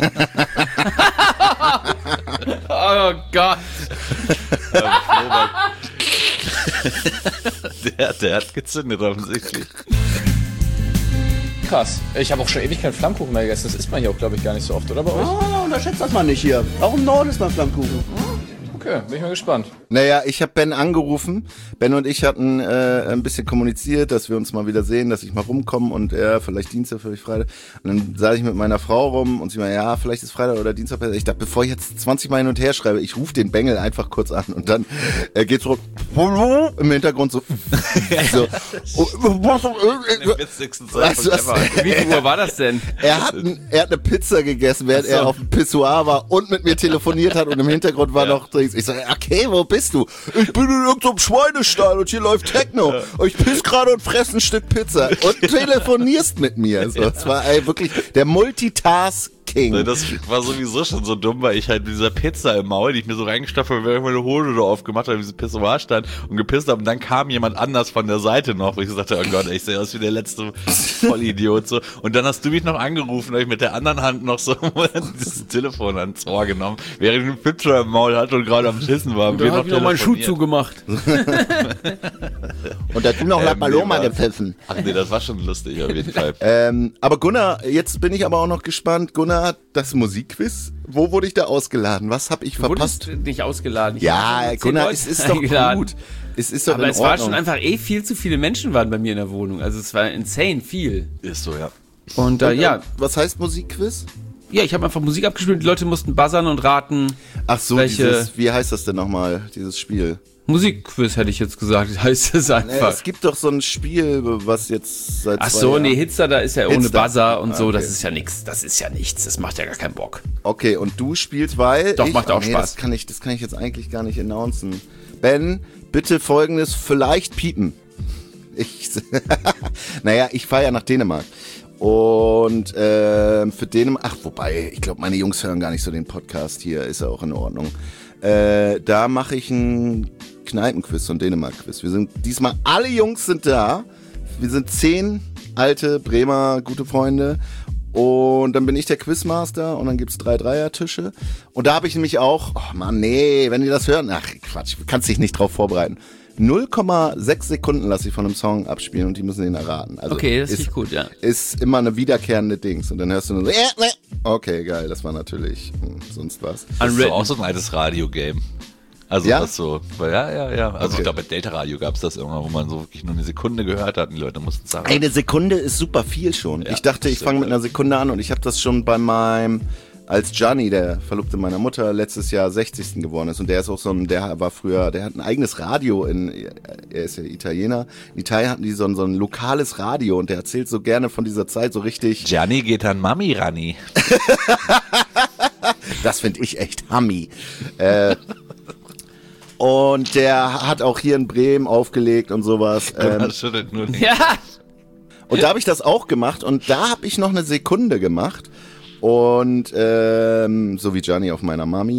Oh Gott. Der hat gezündet offensichtlich. Krass. Ich habe auch schon ewig keinen Flammkuchen mehr gegessen. Das isst man hier auch, glaube ich, gar nicht so oft, oder bei euch? Oh, unterschätzt das mal nicht hier. Auch im Norden ist man Flammkuchen. Okay, bin ich mal gespannt. Naja, ich habe Ben angerufen. Ben und ich hatten ein bisschen kommuniziert, dass wir uns mal wieder sehen, dass ich mal rumkomme, und er vielleicht Dienstag, vielleicht Freitag. Und dann saß ich mit meiner Frau rum und sie meinte, ja, vielleicht ist Freitag oder Dienstag besser. Ich dachte, bevor ich jetzt 20 Mal hin und her schreibe, ich rufe den Bengel einfach kurz an, und dann geht's so im Hintergrund so. Weißt du was? Wie viel Uhr war das denn? Er hat eine Pizza gegessen, während er auf dem Pissoir war und mit mir telefoniert hat, und im Hintergrund war noch Drinks. Ich sage, okay, wo bist du? Ich bin in irgendeinem Schweinestall und hier läuft Techno. Und ich piss gerade und fresse ein Stück Pizza und telefonierst mit mir. So, das war wirklich der Multitask King. Das war sowieso schon so dumm, weil ich halt mit dieser Pizza im Maul, die ich mir so reingestopft habe, während ich meine Hose so aufgemacht habe, diese Pissoir stand und gepisst habe, und dann kam jemand anders von der Seite noch, wo ich sagte, oh Gott, ich sehe aus wie der letzte Vollidiot, so. Und dann hast du mich noch angerufen, habe ich mit der anderen Hand noch so dieses Telefon ans Ohr genommen, während ich eine Pizza im Maul hatte und gerade am Pissen war. Und dann hab ich noch meinen Schuh zugemacht. Und da hat noch La Paloma gepfiffen. Ach nee, das war schon lustig auf jeden Fall. Aber Gunnar, jetzt bin ich aber auch noch gespannt. Gunnar, das Musikquiz, wo wurde ich da ausgeladen? Was habe ich verpasst? Wurdest nicht ausgeladen. Ja, Gunnar, es ist doch gut. Es ist doch aber in es Ordnung. war schon einfach viel zu viele Menschen waren bei mir in der Wohnung. Also es war insane viel. Ist so, ja. Und ja. Was heißt Musikquiz? Ja, ich habe einfach Musik abgespielt. Die Leute mussten buzzern und raten. Ach so, welche wie heißt das denn nochmal, dieses Spiel? Musikquiz hätte ich jetzt gesagt, heißt es einfach. Es gibt doch so ein Spiel, was jetzt seit Ach 2 so, Jahren... nee, Hitster, da ist ja ohne Hitster. Buzzer und so, Okay. das ist ja nichts. Das ist ja nichts, das macht ja gar keinen Bock. Okay, und du spielst, weil... Doch, macht auch Spaß. Das kann ich jetzt eigentlich gar nicht announcen. Ben, bitte Folgendes, vielleicht piepen. Naja, ich fahre ja nach Dänemark. Und für Dänemark... Ach, wobei, ich glaube, meine Jungs hören gar nicht so den Podcast hier, ist ja auch in Ordnung. Da mache ich ein Kneipenquiz, so ein Dänemark-Quiz. Wir sind diesmal, alle Jungs sind da. Wir sind 10 alte Bremer gute Freunde. Und dann bin ich der Quizmaster und dann gibt's 3 Dreiertische. Und da habe ich nämlich auch, oh Mann, nee, wenn ihr das hört, ach Quatsch, du kannst dich nicht drauf vorbereiten. 0,6 Sekunden lasse ich von einem Song abspielen und die müssen den erraten. Also Okay, das finde ich gut, ja. Ist immer eine wiederkehrende Dings. Und dann hörst du nur so, okay, geil, das war natürlich sonst was. Das ist doch auch so ein altes Radio-Game. Also Ja? das so, ja. Also Okay. ich glaube, bei Delta Radio gab es das irgendwann, wo man so wirklich nur eine Sekunde gehört hat und die Leute mussten sagen. Eine Sekunde ist super viel schon. Ja, ich dachte, ich stimmt, fange mit einer Sekunde an und ich habe das schon bei meinem, als Gianni, der Verlobte meiner Mutter, letztes Jahr 60. geworden ist und der ist auch so ein, der hat ein eigenes Radio er ist ja Italiener. In Italien hatten die so ein lokales Radio und der erzählt so gerne von dieser Zeit so richtig. Gianni geht an Mami Rani. Das finde ich echt Hammi. Und der hat auch hier in Bremen aufgelegt und sowas. Das schüttelt nur nicht. Ja, Und da habe ich das auch gemacht und da habe ich noch eine Sekunde gemacht. Und so wie Gianni auf meiner Mami.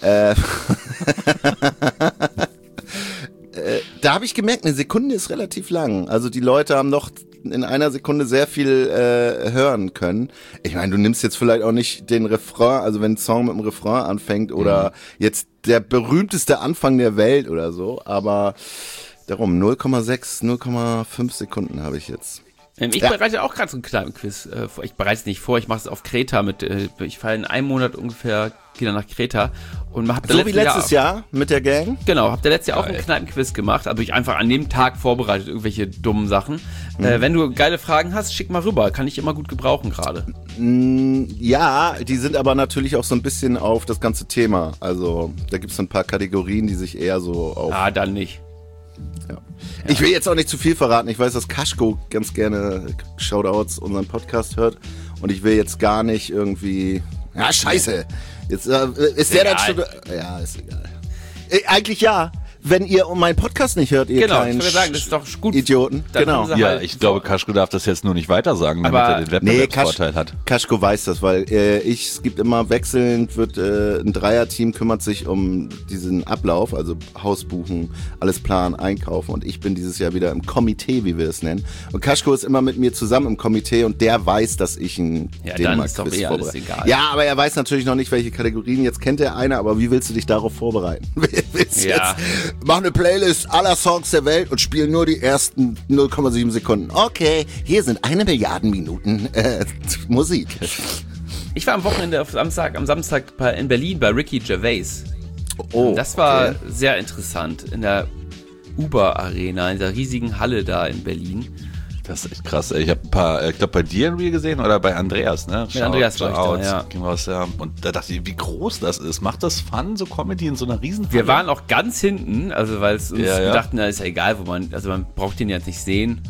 Da habe ich gemerkt, eine Sekunde ist relativ lang. Also die Leute haben noch in einer Sekunde sehr viel hören können. Ich meine, du nimmst jetzt vielleicht auch nicht den Refrain, also wenn ein Song mit dem Refrain anfängt oder jetzt der berühmteste Anfang der Welt oder so, aber darum 0,6, 0,5 Sekunden habe ich jetzt. ich bereite auch gerade so einen kleinen Quiz vor. Ich bereite es nicht vor, ich mache es auf Kreta ich fahre in einem Monat ungefähr, gehe dann nach Kreta und hab So wie letztes Jahr mit der Gang? Genau, hab da letztes Jahr auch einen Kneipenquiz gemacht, aber ich einfach an dem Tag vorbereitet, irgendwelche dummen Sachen. Wenn du geile Fragen hast, schick mal rüber, kann ich immer gut gebrauchen gerade. Ja, die sind aber natürlich auch so ein bisschen auf das ganze Thema. Also da gibt es so ein paar Kategorien, die sich eher so auf... Ah, dann nicht. Ja. Ich will jetzt auch nicht zu viel verraten. Ich weiß, dass Kaschko ganz gerne Shoutouts unseren Podcast hört und ich will jetzt gar nicht irgendwie... Ja, scheiße. Jetzt ist der dann schon... Ja, ist egal. Eigentlich ja. Wenn ihr meinen Podcast nicht hört, ihr Genau, ich kleinen würde sagen, das ist doch gut. Idioten. Dann Genau. haben sie Ja, halt- ich glaube, Kaschko darf das jetzt nur nicht weiter sagen, damit Aber- er den Wettbewerbsvorteil hat. Kaschko weiß das, weil es gibt immer wechselnd, ein Dreierteam kümmert sich um diesen Ablauf, also Haus buchen, alles planen, einkaufen und ich bin dieses Jahr wieder im Komitee, wie wir es nennen. Und Kaschko ist immer mit mir zusammen im Komitee und der weiß, dass ich ein Ja, dann ist doch Dänemark-Quiz alles vorbereite. egal. Ja, aber er weiß natürlich noch nicht, welche Kategorien. Jetzt kennt er eine, aber wie willst du dich darauf vorbereiten? Willst du Ja. jetzt mach eine Playlist aller Songs der Welt und spiel nur die ersten 0,7 Sekunden. Okay, hier sind 1 Milliarde Minuten Musik. Ich war am Wochenende am Samstag in Berlin bei Ricky Gervais. Oh, Das war okay. sehr interessant in der Uber Arena, in der riesigen Halle da in Berlin. Das ist echt krass. Ey. Ich habe ein paar, ich glaube bei dir ein Reel gesehen oder bei Andreas, ne? Mit Andreas war ich da, Shoutouts, ja. ging raus, ja. Und da dachte ich, wie groß das ist. Macht das Fun, so Comedy in so einer Riesenhalle? Wir waren auch ganz hinten, also weil es uns Ja, ja. wir dachten, na ist ja egal, man braucht den jetzt nicht sehen.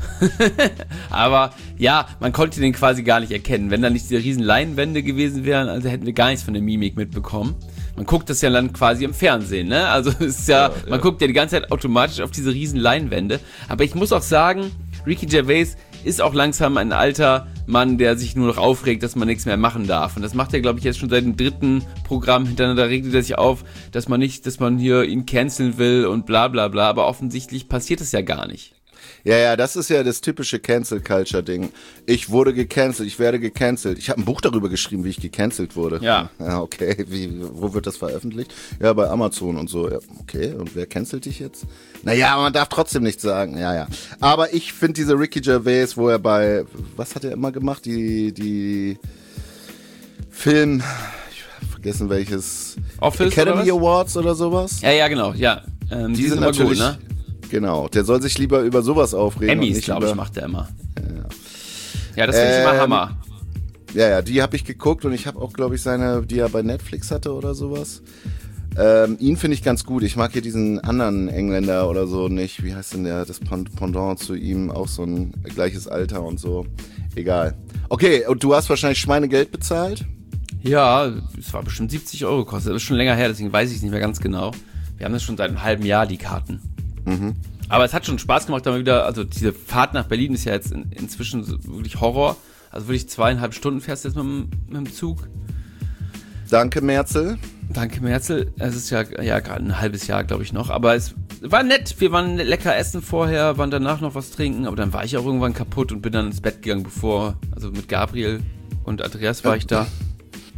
Aber ja, man konnte den quasi gar nicht erkennen. Wenn da nicht diese riesen Leinwände gewesen wären, also hätten wir gar nichts von der Mimik mitbekommen. Man guckt das ja dann quasi im Fernsehen, ne? Also es ist ja, man guckt ja die ganze Zeit automatisch auf diese riesen Leinwände. Aber ich muss auch sagen, Ricky Gervais ist auch langsam ein alter Mann, der sich nur noch aufregt, dass man nichts mehr machen darf. Und das macht er, glaube ich, jetzt schon seit dem 3. Programm hintereinander. Da regt er sich auf, dass man hier ihn canceln will und bla bla bla. Aber offensichtlich passiert es ja gar nicht. Ja, das ist ja das typische Cancel-Culture-Ding. Ich wurde gecancelt, ich werde gecancelt. Ich habe ein Buch darüber geschrieben, wie ich gecancelt wurde. Ja. Ja, okay. Wo wird das veröffentlicht? Ja, bei Amazon und so. Ja, okay, und wer cancelt dich jetzt? Naja, man darf trotzdem nichts sagen. Ja. Aber ich finde diese Ricky Gervais, wo er was hat er immer gemacht? Die Film, ich hab vergessen welches. Office Academy oder was? Awards oder sowas? Ja, genau, ja. Die sind immer natürlich, gut, ne? Genau, der soll sich lieber über sowas aufregen. und Emmys, nicht glaube ich, über- macht er immer. Ja, das finde ich immer Hammer. Ja, die habe ich geguckt und ich habe auch, glaube ich, die er bei Netflix hatte oder sowas. Ihn finde ich ganz gut. Ich mag hier diesen anderen Engländer oder so nicht. Wie heißt denn das Pendant zu ihm? Auch so ein gleiches Alter und so. Egal. Okay, und du hast wahrscheinlich Schweinegeld bezahlt? Ja, es war bestimmt 70 € gekostet. Das ist schon länger her, deswegen weiß ich es nicht mehr ganz genau. Wir haben das schon seit einem halben Jahr, die Karten. Aber es hat schon Spaß gemacht, da mal wieder, also diese Fahrt nach Berlin ist ja jetzt inzwischen so wirklich Horror. Also wirklich 2,5 Stunden fährst du jetzt mit dem Zug. Danke, Merzel. Danke, Merzel. Es ist ja gerade ein halbes Jahr, glaube ich, noch. Aber es war nett. Wir waren lecker essen vorher, waren danach noch was trinken. Aber dann war ich auch irgendwann kaputt und bin dann ins Bett gegangen, also mit Gabriel und Andreas war ich da.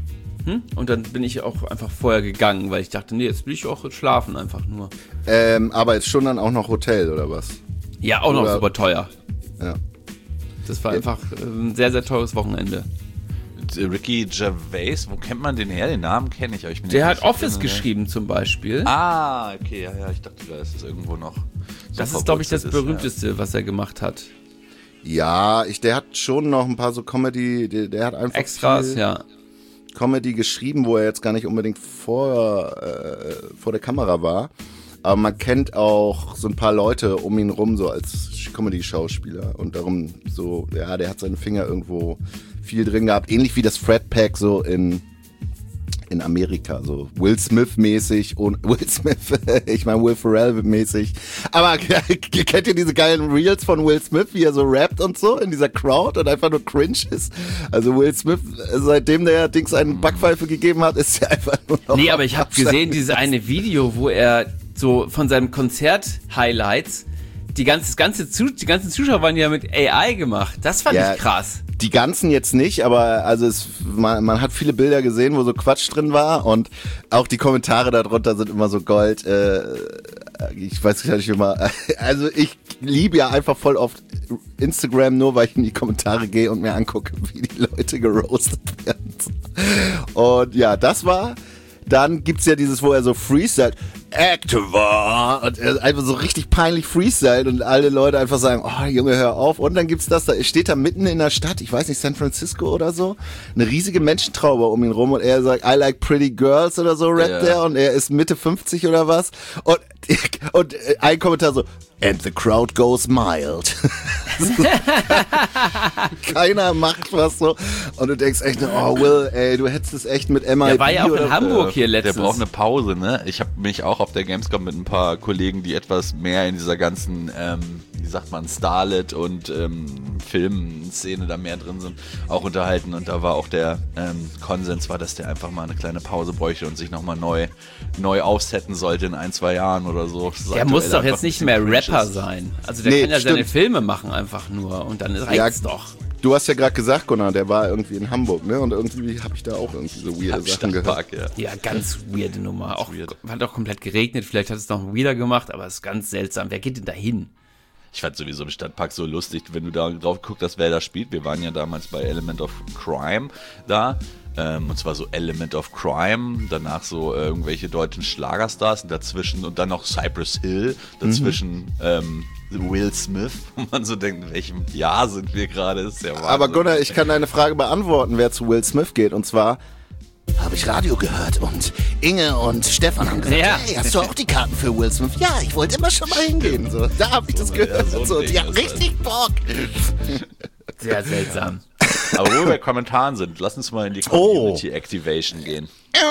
Und dann bin ich auch einfach vorher gegangen, weil ich dachte, nee, jetzt will ich auch schlafen einfach nur. Aber ist schon dann auch noch Hotel, oder was? Ja, auch noch Oder- super teuer. Ja. Das war einfach ein sehr, sehr teures Wochenende. Ricky Gervais, wo kennt man den her? Den Namen kenne ich, aber ich bin Der jetzt hat nicht Office drin, geschrieben zum Beispiel. Ah, okay, ja, ich dachte, da ist es irgendwo noch. So Das ist, glaube ich, das verwurzelt ist, berühmste, was er gemacht hat. Ja, der hat schon noch ein paar so Comedy, der hat einfach Extras, viel ja. Comedy geschrieben, wo er jetzt gar nicht unbedingt vor der Kamera war. Aber man kennt auch so ein paar Leute um ihn rum, so als Comedy-Schauspieler. Und darum so, ja, der hat seinen Finger irgendwo viel drin gehabt. Ähnlich wie das Frat Pack so in Amerika, so Will Smith-mäßig und Will Ferrell-mäßig. Aber kennt ihr diese geilen Reels von Will Smith, wie er so rappt und so in dieser Crowd und einfach nur cringe ist? Also Will Smith, seitdem der Dings einen Backpfeife gegeben hat, ist er einfach nur noch... Nee, aber ich habe gesehen, dieses eine Video, wo er so von seinem Konzert-Highlights, die ganzen Zuschauer waren ja mit AI gemacht. Das fand ich krass. Die ganzen jetzt nicht, aber also man hat viele Bilder gesehen, wo so Quatsch drin war und auch die Kommentare darunter sind immer so Gold. Ich weiß gar nicht immer. Also ich liebe ja einfach voll oft Instagram, nur weil ich in die Kommentare gehe und mir angucke, wie die Leute geroastet werden. Und ja, das war. Dann gibt's ja dieses, wo er so freestylt, Activa, und er einfach so richtig peinlich freestylt und alle Leute einfach sagen, oh Junge, hör auf. Und dann gibt's das, da steht da mitten in der Stadt, ich weiß nicht, San Francisco oder so, eine riesige Menschentraube um ihn rum und er sagt, I like pretty girls oder so, rappt der, und er ist Mitte 50 oder was. Und ein Kommentar so, and the crowd goes mild. Keiner macht was so. Und du denkst echt, oh Will, ey, du hättest es echt mit MIB. Der war ja auch oder in Hamburg hier letztens. Der braucht eine Pause, ne? Ich habe mich auch auf der Gamescom mit ein paar Kollegen, die etwas mehr in dieser ganzen, wie sagt man, Starlet und Filmszene da mehr drin sind, auch unterhalten. Und da war auch der Konsens, dass der einfach mal eine kleine Pause bräuchte und sich nochmal neu aufsetten sollte in 1-2 Jahren oder so. Der muss doch jetzt nicht mehr Rapper sein. Also der kann ja seine Filme machen einfach nur und dann reicht's doch. Du hast ja gerade gesagt, Gunnar, der war irgendwie in Hamburg, ne? Und irgendwie habe ich da auch irgendwie so weirde Sachen gehört. Ja, ganz weirde Nummer. Auch weird. Hat auch komplett geregnet, vielleicht hat es noch wieder gemacht, aber es ist ganz seltsam. Wer geht denn da hin? Ich fand sowieso im Stadtpark so lustig, wenn du da drauf guckst, dass wer da spielt. Wir waren ja damals bei Element of Crime da. Und zwar so Element of Crime, danach so irgendwelche deutschen Schlagerstars und dazwischen und dann noch Cypress Hill, dazwischen Will Smith, wo man so denkt, in welchem Jahr sind wir gerade, ist ja Wahnsinn. Aber Gunnar, ich kann deine Frage beantworten, wer zu Will Smith geht. Und zwar habe ich Radio gehört und Inge und Stefan haben gesagt, hey, hast du auch die Karten für Will Smith? Ja, ich wollte immer schon mal hingehen. So, da habe ich das gehört. so ein So, Ding die haben ist richtig Bock. Sehr seltsam. Aber wo wir bei Kommentaren sind, lass uns mal in die Community Activation gehen.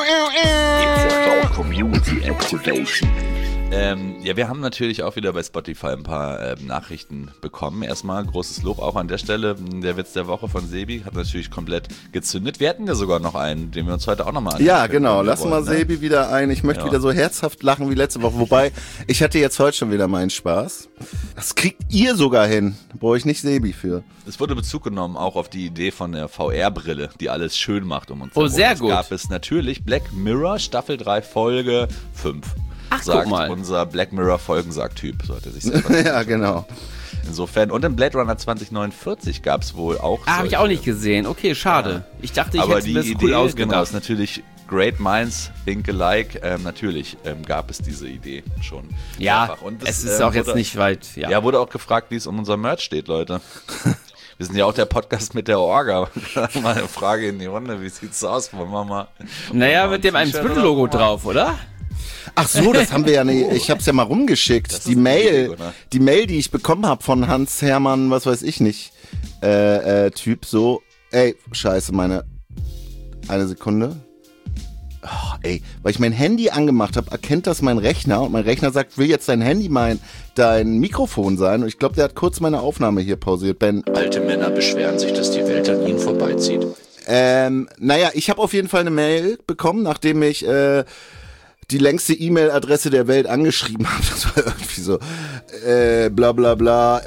Community Activation. Ja, wir haben natürlich auch wieder bei Spotify ein paar Nachrichten bekommen. Erstmal großes Lob auch an der Stelle. Der Witz der Woche von Sebi hat natürlich komplett gezündet. Wir hatten ja sogar noch einen, den wir uns heute auch nochmal anschauen. Ja, genau. Lassen wir Sebi wieder ein. Ich möchte wieder so herzhaft lachen wie letzte Woche. Wobei, ich hatte jetzt heute schon wieder meinen Spaß. Das kriegt ihr sogar hin. Brauche ich nicht Sebi für. Es wurde Bezug genommen auch auf die Idee von der VR-Brille, die alles schön macht um uns Oh, herum. sehr Es gut. gab es natürlich Black Mirror, Staffel 3, Folge 5. Ach, sagt guck mal. unser Black Mirror Folgensagtyp, so hat er sich selber Ja, genau. insofern. Und im Blade Runner 2049 gab es wohl auch Habe ich auch nicht gesehen. Okay, schade. Ich dachte, ich hätte mir das cool ausgedacht. Genau, ist natürlich Great Minds think alike. Natürlich gab es diese Idee schon. Ja, mehrfach. Und es ist auch jetzt nicht weit. Ja, wurde auch gefragt, wie es um unser Merch steht, Leute. Wir sind ja auch der Podcast mit der Orga. Mal eine Frage in die Runde. Wie sieht's aus? Wollen wir mal. Naja, mit dem Eimsbüttel-Logo drauf, oder? Ach so, das haben wir ja nicht. Ich habe es ja mal rumgeschickt. Die Mail, die ich bekommen habe von Hans Hermann, was weiß ich nicht, Typ, so, ey, scheiße, eine Sekunde. Oh, ey, weil ich mein Handy angemacht habe, erkennt das mein Rechner und mein Rechner sagt, will jetzt dein Handy dein Mikrofon sein? Und ich glaube, der hat kurz meine Aufnahme hier pausiert, Ben. Alte Männer beschweren sich, dass die Welt an ihnen vorbeizieht. Naja, ich habe auf jeden Fall eine Mail bekommen, nachdem ich die längste E-Mail-Adresse der Welt angeschrieben habe. Das war irgendwie so bla bla bla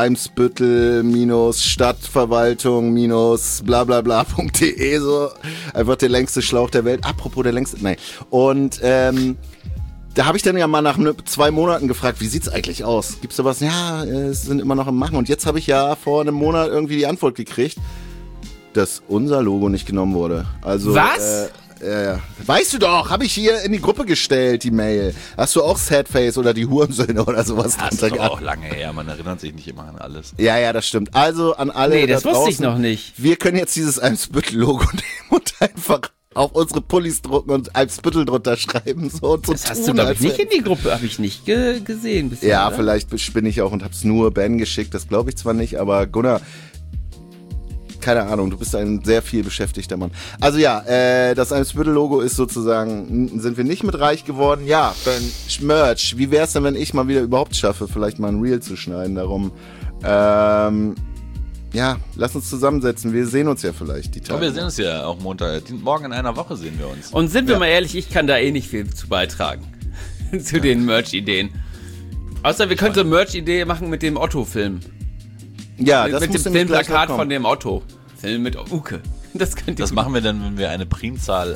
@eimsbüttel-stadtverwaltung- bla bla bla.de, so einfach der längste Schlauch der Welt. Apropos der längste, nein. Und da habe ich dann ja mal nach 2 Monaten gefragt, wie sieht's eigentlich aus? Gibt's da was? Ja, es sind immer noch im Machen. Und jetzt habe ich ja vor einem Monat irgendwie die Antwort gekriegt, dass unser Logo nicht genommen wurde. Also Was? Ja. Weißt du doch, habe ich hier in die Gruppe gestellt, die Mail. Hast du auch Sadface oder die Hurensöhne oder sowas? Das ist doch auch lange her, man erinnert sich nicht immer an alles. Ja, das stimmt. Also an alle Nee, das da wusste draußen, ich noch nicht. wir können jetzt dieses Eimsbüttel-Logo nehmen und einfach auf unsere Pullis drucken und Eimsbüttel drunter schreiben. So, und so Das hast tun, du, glaube als ich, nicht wär- in die Gruppe, habe ich nicht gesehen bisher. Ja, oder? vielleicht spinne ich auch und hab's nur Ben geschickt, das glaube ich zwar nicht, aber Gunnar, keine Ahnung, du bist ein sehr viel beschäftigter Mann. Also ja, das Eimsbüttel-Logo ist sozusagen, sind wir nicht mit reich geworden. Ja, Ben, Merch, wie wär's denn, wenn ich mal wieder überhaupt schaffe, vielleicht mal ein Reel zu schneiden, darum, ja, lass uns zusammensetzen, wir sehen uns ja vielleicht die Tage. Aber wir sehen uns ja auch Montag. Morgen in einer Woche sehen wir uns. Und sind wir mal ehrlich, ich kann da eh nicht viel zu beitragen. Zu den Merch-Ideen. Außer wir können so eine Merch-Idee machen mit dem Otto-Film. Ja, Mit das dem muss nämlich gleich noch Filmplakat kommen. von dem Otto. Film mit Uke. Das könnt ihr Das machen wir dann, wenn wir eine Primzahl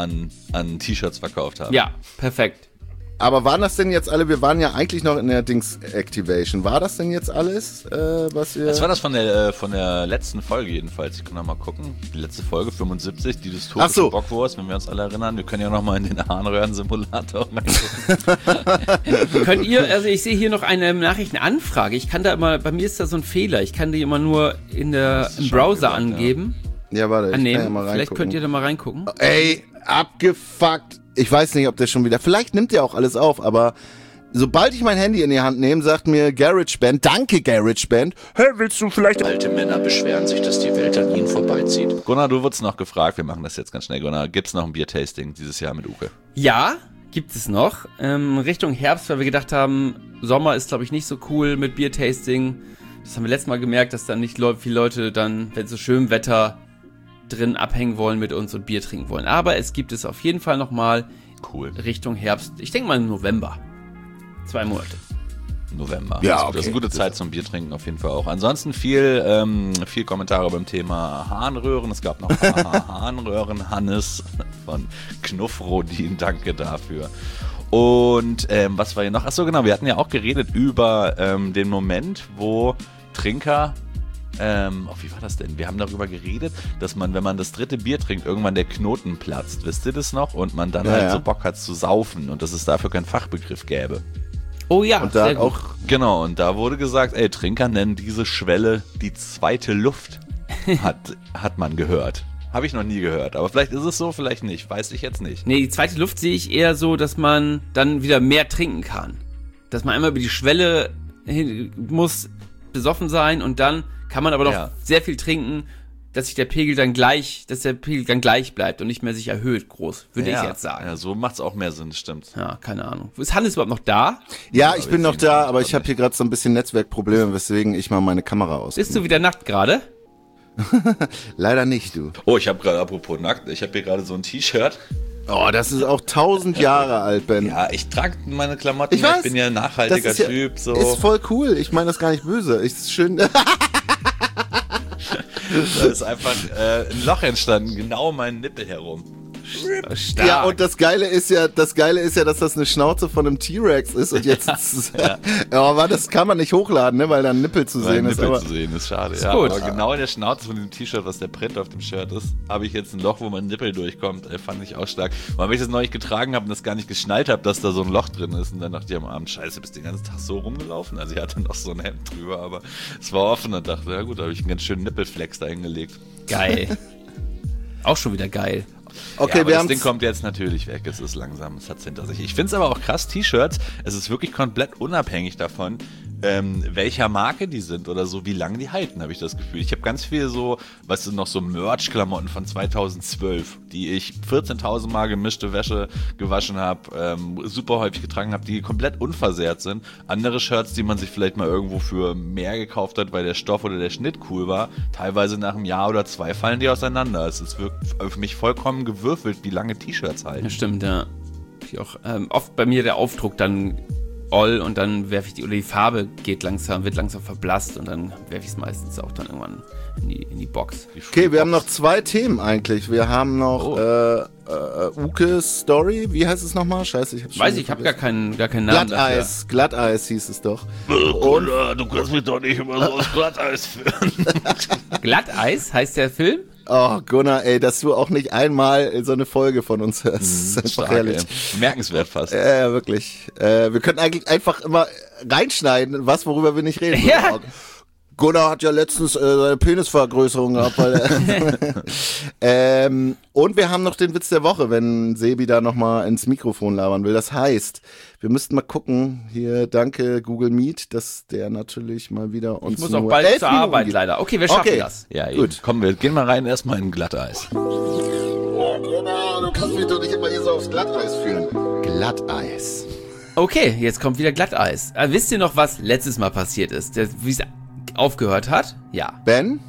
an T-Shirts verkauft haben. Ja, perfekt. Aber waren das denn jetzt alle, wir waren ja eigentlich noch in der Dings-Activation, war das denn jetzt alles, was wir... Das war das von der letzten Folge jedenfalls. Ich kann noch mal gucken. Die letzte Folge, 75, die dystopische Ach so. Bockwurst, wenn wir uns alle erinnern. Wir können ja noch mal in den Harnröhren-Simulator reingucken. Könnt ihr, also ich sehe hier noch eine Nachrichtenanfrage. Ich kann da immer, bei mir ist da so ein Fehler. Ich kann die immer nur im schon Browser gesagt, angeben. Ja, warte, ich kann ja Annehmen. mal reingucken. Vielleicht könnt ihr da mal reingucken. Ey, abgefuckt. Ich weiß nicht, ob der schon wieder... Vielleicht nimmt der auch alles auf, aber sobald ich mein Handy in die Hand nehme, sagt mir GarageBand, danke GarageBand, hey, willst du vielleicht... Alte Männer beschweren sich, dass die Welt an ihnen vorbeizieht. Gunnar, du wurdest noch gefragt. Wir machen das jetzt ganz schnell, Gunnar. Gibt's noch ein Biertasting dieses Jahr mit Uke? Ja, gibt es noch. Richtung Herbst, weil wir gedacht haben, Sommer ist, glaube ich, nicht so cool mit Biertasting. Das haben wir letztes Mal gemerkt, dass dann nicht viele Leute dann, wenn so schön Wetter drin abhängen wollen mit uns und Bier trinken wollen. Aber es gibt es auf jeden Fall nochmal Cool. Richtung Herbst. Ich denke mal im November. 2 Monate. November. Ja, Das ist okay. eine gute Zeit zum Biertrinken auf jeden Fall auch. Ansonsten viel Kommentare beim Thema Harnröhren. Es gab noch Harnröhren Hannes von Knuffrodin. Danke dafür. Und was war hier noch? Achso, genau. Wir hatten ja auch geredet über den Moment, wo Trinker... wie war das denn? Wir haben darüber geredet, dass man, wenn man das 3. Bier trinkt, irgendwann der Knoten platzt. Wisst ihr das noch? Und man dann Ja, halt ja. so Bock hat zu saufen und dass es dafür keinen Fachbegriff gäbe. Oh ja, Und da sehr gut. auch... Genau, und da wurde gesagt, ey, Trinker nennen diese Schwelle die zweite Luft. Hat man gehört. Habe ich noch nie gehört. Aber vielleicht ist es so, vielleicht nicht. Weiß ich jetzt nicht. Nee, die zweite Luft sehe ich eher so, dass man dann wieder mehr trinken kann. Dass man einmal über die Schwelle hin muss besoffen sein und dann kann man aber noch Ja. sehr viel trinken, dass der Pegel dann gleich bleibt und nicht mehr sich erhöht groß, würde ich jetzt sagen. Ja, so macht's auch mehr Sinn, stimmt. Ja, keine Ahnung. Ist Hannes überhaupt noch da? Ja, ich bin noch ich da, sehen aber das ich habe hier gerade so ein bisschen Netzwerkprobleme, weswegen ich mal meine Kamera aus. Bist du wieder nackt gerade? Leider nicht, du. Oh, ich habe gerade, apropos nackt, ich habe hier gerade so ein T-Shirt. Oh, das ist auch 1000 Jahre alt, Ben. Ja, ich trage meine Klamotten, Ich weiß. ich bin ja ein nachhaltiger Das ist ja- Typ. So. Ist voll cool. Ich meine das gar nicht böse. Ist schön. Da ist einfach ein Loch entstanden, genau um meinen Nippel herum. Stark. Ja, und das Geile ist ja, dass das eine Schnauze von einem T-Rex ist und jetzt ja, aber das kann man nicht hochladen, ne, weil da ein Nippel zu Mein sehen ist. Nippel Aber zu sehen ist schade. Ja, gut. aber genau in der Schnauze von dem T-Shirt, was der Print auf dem Shirt ist, habe ich jetzt ein Loch, wo mein Nippel durchkommt. Fand ich auch stark. Weil wenn ich das neulich getragen habe und das gar nicht geschnallt habe, dass da so ein Loch drin ist und dann dachte ich am Abend, scheiße, bist du den ganzen Tag so rumgelaufen? Also ich hatte noch so ein Hemd drüber, aber es war offen und dachte, ja gut, da habe ich einen ganz schönen Nippelflex da hingelegt. Geil. Auch schon wieder geil. okay, Ja, aber wir das haben Ding kommt jetzt natürlich weg. Es ist langsam, es hat's hinter sich. Ich finde es aber auch krass, T-Shirts, es ist wirklich komplett unabhängig davon, welcher Marke die sind oder so, wie lange die halten, habe ich das Gefühl. Ich habe ganz viel so, weißt du, noch so Merch-Klamotten von 2012, die ich 14.000 Mal gemischte Wäsche gewaschen habe, super häufig getragen habe, die komplett unversehrt sind. Andere Shirts, die man sich vielleicht mal irgendwo für mehr gekauft hat, weil der Stoff oder der Schnitt cool war, teilweise nach einem Jahr oder 2 fallen die auseinander. Es ist wirklich für mich vollkommen gewürfelt, wie lange T-Shirts halten. Ja, stimmt, ja. tatsächlich auch. Oft bei mir der Aufdruck dann all und dann werfe ich die Farbe wird langsam verblasst und dann werfe ich es meistens auch dann irgendwann in die Box. Okay, wir haben noch 2 Themen eigentlich. Wir haben noch Ukes Story. Wie heißt es nochmal? Scheiße, ich hab's schon ich habe gar keinen Namen Glatteis. Glatteis hieß es doch. Und du kannst mich doch nicht immer so aufs Glatteis führen. Glatteis heißt der Film? Oh, Gunnar, ey, dass du auch nicht einmal so eine Folge von uns hörst. Das ist einfach herrlich. Merkenswert fast. Ja, wirklich. Wir können eigentlich einfach immer reinschneiden, worüber wir nicht reden. Ja. Gunnar hat ja letztens seine Penisvergrößerung gehabt. Und wir haben noch den Witz der Woche, wenn Sebi da nochmal ins Mikrofon labern will. Das heißt, wir müssten mal gucken, hier, danke Google Meet, dass der natürlich mal wieder uns Ich muss auch bald zur Arbeit gibt. Leider. Okay, wir schaffen das. Ja, gut. Komm, wir gehen mal rein erstmal in Glatteis. Oh, Gunnar, du kannst mich doch nicht immer hier so aufs Glatteis führen. Glatteis. Okay, jetzt kommt wieder Glatteis. Wisst ihr noch, was letztes Mal passiert ist? Wie es aufgehört hat? Ja. Ben?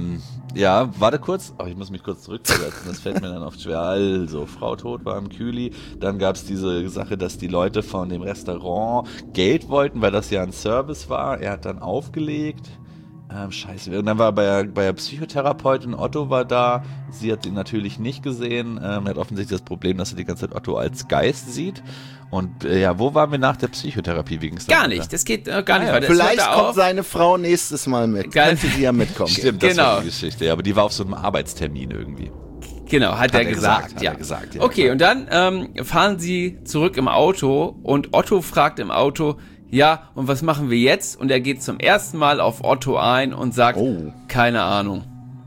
Ja, warte kurz. Aber ich muss mich kurz zurückversetzen. Das fällt mir dann oft schwer. Also, Frau tot war im Kühli. Dann gab's diese Sache, dass die Leute von dem Restaurant Geld wollten, weil das ja ein Service war. Er hat dann aufgelegt. Scheiße. Und dann war bei der Psychotherapeutin, Otto war da. Sie hat ihn natürlich nicht gesehen. Er hat offensichtlich das Problem, dass er die ganze Zeit Otto als Geist sieht. Und wo waren wir nach der Psychotherapie? Wie ging's da Gar weiter? nicht, das geht gar nicht weiter. Vielleicht kommt seine Frau nächstes Mal mit. Geil. Könnte sie ja mitkommen. Stimmt, das Genau. war die Geschichte. Ja, aber die war auf so einem Arbeitstermin irgendwie. Genau, hat er gesagt. Hat er gesagt, ja. Okay, und dann fahren sie zurück im Auto und Otto fragt im Auto, ja, und was machen wir jetzt? Und er geht zum ersten Mal auf Otto ein und sagt, keine Ahnung.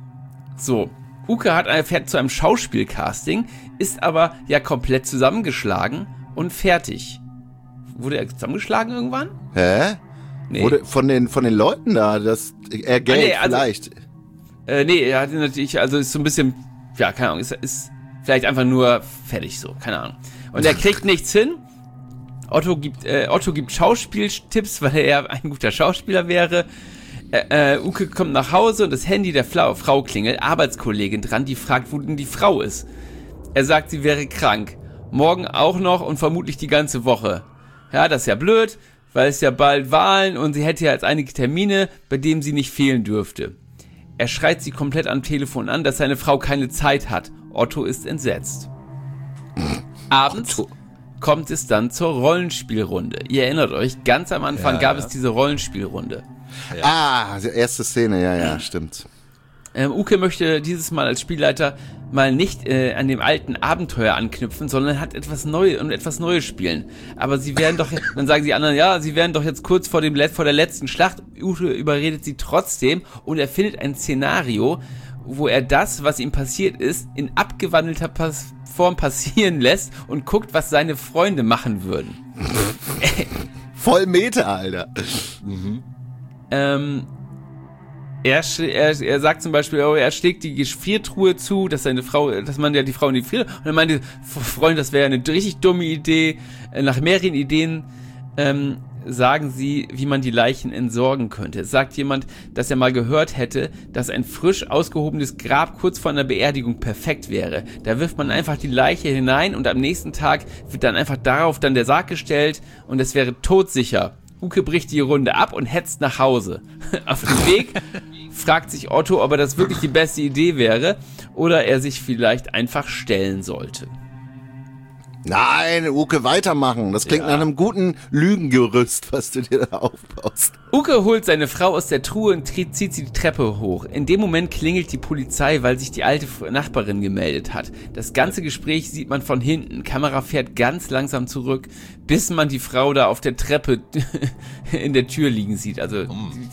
So, Uke fährt zu einem Schauspielcasting, ist aber ja komplett zusammengeschlagen und fertig. Wurde er zusammengeschlagen irgendwann? Hä? Nee. Wurde von den Leuten da, er Geld nee, also- vielleicht. Nee, er hatte natürlich, also ist so ein bisschen, ja, keine Ahnung, ist vielleicht einfach nur fertig so, keine Ahnung. Und er kriegt nichts hin. Otto gibt Schauspieltipps, weil er ein guter Schauspieler wäre. Uke kommt nach Hause und das Handy der Frau klingelt, Arbeitskollegin dran, die fragt, wo denn die Frau ist. Er sagt, sie wäre krank. Morgen auch noch und vermutlich die ganze Woche. Ja, das ist ja blöd, weil es ja bald Wahlen und sie hätte ja jetzt einige Termine, bei denen sie nicht fehlen dürfte. Er schreit sie komplett am Telefon an, dass seine Frau keine Zeit hat. Otto ist entsetzt. Abends kommt es dann zur Rollenspielrunde. Ihr erinnert euch, ganz am Anfang gab es diese Rollenspielrunde. Die erste Szene, ja, stimmt. Uke möchte dieses Mal als Spielleiter mal nicht an dem alten Abenteuer anknüpfen, sondern hat etwas Neues spielen. Aber sie werden doch, dann sagen die anderen, ja, sie werden doch jetzt kurz vor der letzten Schlacht. Uke überredet sie trotzdem und er findet ein Szenario, wo er das, was ihm passiert ist, in abgewandelter Form passieren lässt und guckt, was seine Freunde machen würden. Voll Meta, Alter. Er sagt zum Beispiel, er schlägt die Gefriertruhe zu, dass man ja die Frau in die Gefriertruhe, und er meinte, Freunde, das wäre eine richtig dumme Idee. Nach mehreren Ideen sagen sie, wie man die Leichen entsorgen könnte. Es sagt jemand, dass er mal gehört hätte, dass ein frisch ausgehobenes Grab kurz vor einer Beerdigung perfekt wäre. Da wirft man einfach die Leiche hinein und am nächsten Tag wird dann einfach darauf dann der Sarg gestellt und es wäre todsicher. Uke bricht die Runde ab und hetzt nach Hause. Auf dem Weg fragt sich Otto, ob er das wirklich die beste Idee wäre oder er sich vielleicht einfach stellen sollte. Nein, Uke, weitermachen. Das klingt nach einem guten Lügengerüst, was du dir da aufbaust. Uke holt seine Frau aus der Truhe und zieht sie die Treppe hoch. In dem Moment klingelt die Polizei, weil sich die alte Nachbarin gemeldet hat. Das ganze Gespräch sieht man von hinten. Kamera fährt ganz langsam zurück, bis man die Frau da auf der Treppe in der Tür liegen sieht. Also,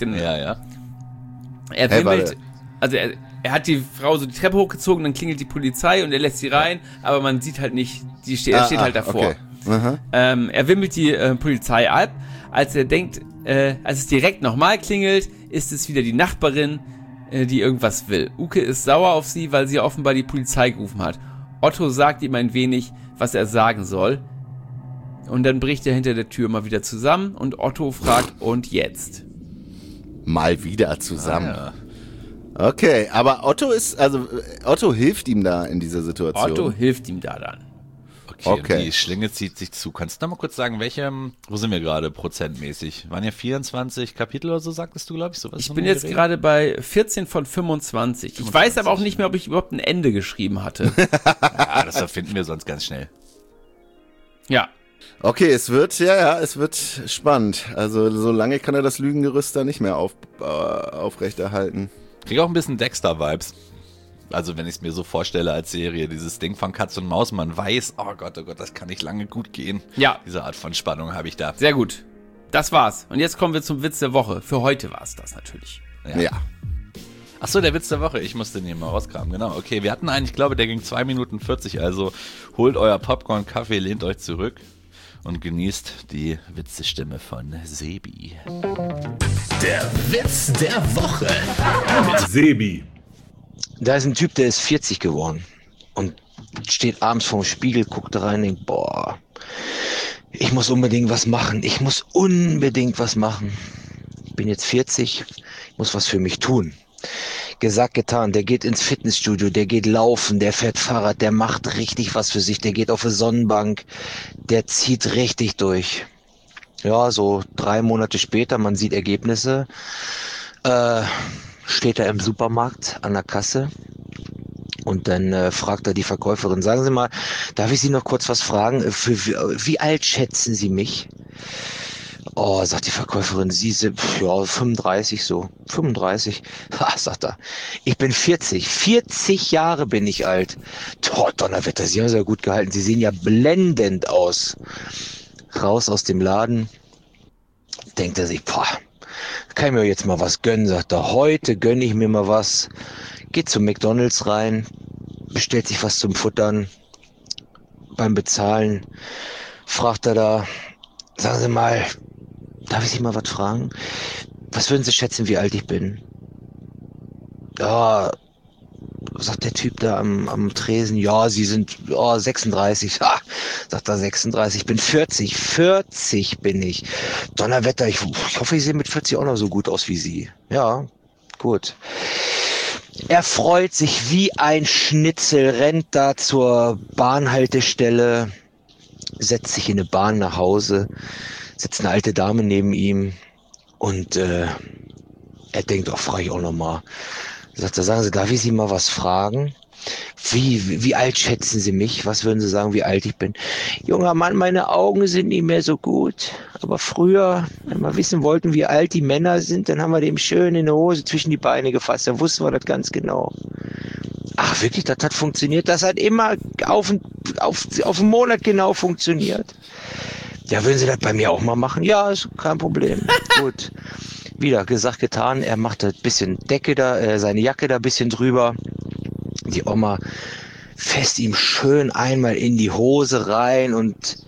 er wimmelt, er hat die Frau so die Treppe hochgezogen, dann klingelt die Polizei und er lässt sie rein, aber man sieht halt nicht, er steht halt davor. Okay. Er wimmelt die Polizei ab, als es direkt nochmal klingelt, ist es wieder die Nachbarin, die irgendwas will. Uke ist sauer auf sie, weil sie offenbar die Polizei gerufen hat. Otto sagt ihm ein wenig, was er sagen soll. Und dann bricht er hinter der Tür mal wieder zusammen und Otto fragt, und jetzt? Mal wieder zusammen. Okay, aber Otto hilft ihm da in dieser Situation. Otto hilft ihm da dann. Okay. Die Schlinge zieht sich zu. Kannst du noch mal kurz sagen, wo sind wir gerade prozentmäßig? Waren ja 24 Kapitel oder so, sagtest du, glaube ich, sowas. Ich bin jetzt gerade bei 14 von 25. Ich weiß aber auch nicht mehr, ob ich überhaupt ein Ende geschrieben hatte. Ja, das erfinden wir sonst ganz schnell. Ja. Okay, es wird spannend. Also so lange kann er das Lügengerüst da nicht mehr aufrechterhalten. Krieg auch ein bisschen Dexter-Vibes. Also wenn ich es mir so vorstelle als Serie, dieses Ding von Katz und Maus, man weiß, oh Gott, das kann nicht lange gut gehen. Ja. Diese Art von Spannung habe ich da. Sehr gut. Das war's. Und jetzt kommen wir zum Witz der Woche. Für heute war's das natürlich. Ja. Ach so, der Witz der Woche. Ich musste den hier mal rauskramen. Genau. Okay, wir hatten einen, ich glaube, der ging 2 Minuten 40. Also holt euer Popcorn, Kaffee, lehnt euch zurück und genießt die Witzestimme von Sebi. Der Witz der Woche mit Sebi. Da ist ein Typ, der ist 40 geworden und steht abends vorm Spiegel, guckt da rein und denkt, boah, ich muss unbedingt was machen. Ich bin jetzt 40, ich muss was für mich tun. Gesagt, getan, der geht ins Fitnessstudio, der geht laufen, der fährt Fahrrad, der macht richtig was für sich, der geht auf eine Sonnenbank, der zieht richtig durch. Ja, so 3 Monate später, man sieht Ergebnisse, steht er im Supermarkt an der Kasse und dann fragt er die Verkäuferin, sagen Sie mal, darf ich Sie noch kurz was fragen, wie alt schätzen Sie mich? Oh, sagt die Verkäuferin, Sie sind, 35 so. 35? Sagt er. Ich bin 40. 40 Jahre bin ich alt. Donnerwetter, Sie haben es ja gut gehalten. Sie sehen ja blendend aus. Raus aus dem Laden. Denkt er sich, kann ich mir jetzt mal was gönnen, sagt er. Heute gönne ich mir mal was. Geht zum McDonald's rein, bestellt sich was zum Futtern. Beim Bezahlen fragt er da, sagen Sie mal, darf ich Sie mal was fragen? Was würden Sie schätzen, wie alt ich bin? Ja, sagt der Typ da am Tresen, ja, Sie sind 36. Ha, sagt er 36, ich bin 40. 40 bin ich. Donnerwetter, ich hoffe, ich sehe mit 40 auch noch so gut aus wie Sie. Ja, gut. Er freut sich wie ein Schnitzel, rennt da zur Bahnhaltestelle, setzt sich in eine Bahn nach Hause, sitzt eine alte Dame neben ihm und er denkt, frage ich auch nochmal. Sagt er, sagen Sie, darf ich Sie mal was fragen? Wie alt schätzen Sie mich? Was würden Sie sagen, wie alt ich bin? Junger Mann, meine Augen sind nicht mehr so gut. Aber früher, wenn wir wissen wollten, wie alt die Männer sind, dann haben wir dem schön in die Hose zwischen die Beine gefasst. Dann wussten wir das ganz genau. Ach wirklich, das hat funktioniert? Das hat immer auf einen Monat genau funktioniert. Ja, würden Sie das bei mir auch mal machen? Ja, ist kein Problem. Gut. Wieder gesagt, getan. Er macht ein bisschen Decke da, seine Jacke da ein bisschen drüber. Die Oma fässt ihm schön einmal in die Hose rein und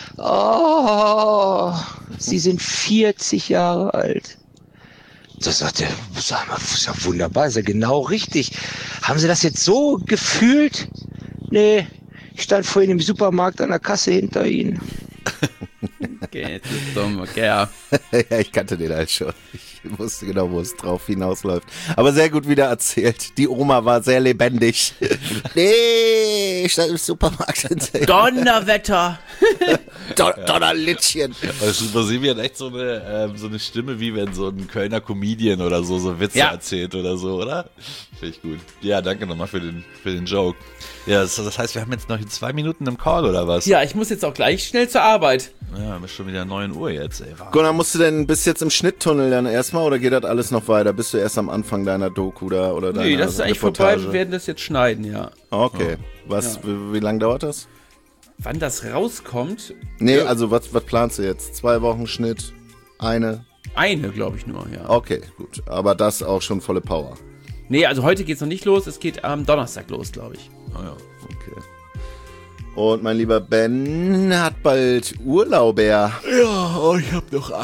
Sie sind 40 Jahre alt. Das sagt er, sag mal, das ist ja wunderbar, ist ja genau richtig. Haben Sie das jetzt so gefühlt? Nee, ich stand vorhin im Supermarkt an der Kasse hinter Ihnen. Okay, das ist dumm, okay, ja. Ja, ich kannte den halt schon. Ich wusste genau, wo es drauf hinausläuft. Aber sehr gut wieder erzählt. Die Oma war sehr lebendig. Nee, ich stand im Supermarkt. Donnerwetter! Donnerlittchen. Also Sebi hat echt so eine Stimme, wie wenn so ein Kölner Comedian oder so Witze erzählt oder so, oder? Finde ich gut. Ja, danke nochmal für den Joke. Ja, das heißt, wir haben jetzt noch 2 Minuten im Call, oder was? Ja, ich muss jetzt auch gleich schnell zur Arbeit. Ja, ist schon wieder 9 Uhr jetzt, ey. Gunnar, musst du denn bis jetzt im Schnitttunnel dann erstmal oder geht das alles noch weiter? Bist du erst am Anfang deiner Doku da oder deiner Nee, das ist eigentlich Reportage? vorbei, wir werden das jetzt schneiden, ja. Okay. Wie lange dauert das? Wann das rauskommt? Nee, also was planst du jetzt? 2 Wochen Schnitt? Eine, glaube ich nur, ja. Okay, gut. Aber das auch schon volle Power. Nee, also heute geht's noch nicht los, es geht am Donnerstag los, glaube ich. Ah ja, okay. Und mein lieber Ben hat bald Urlaub, Ja, ich habe noch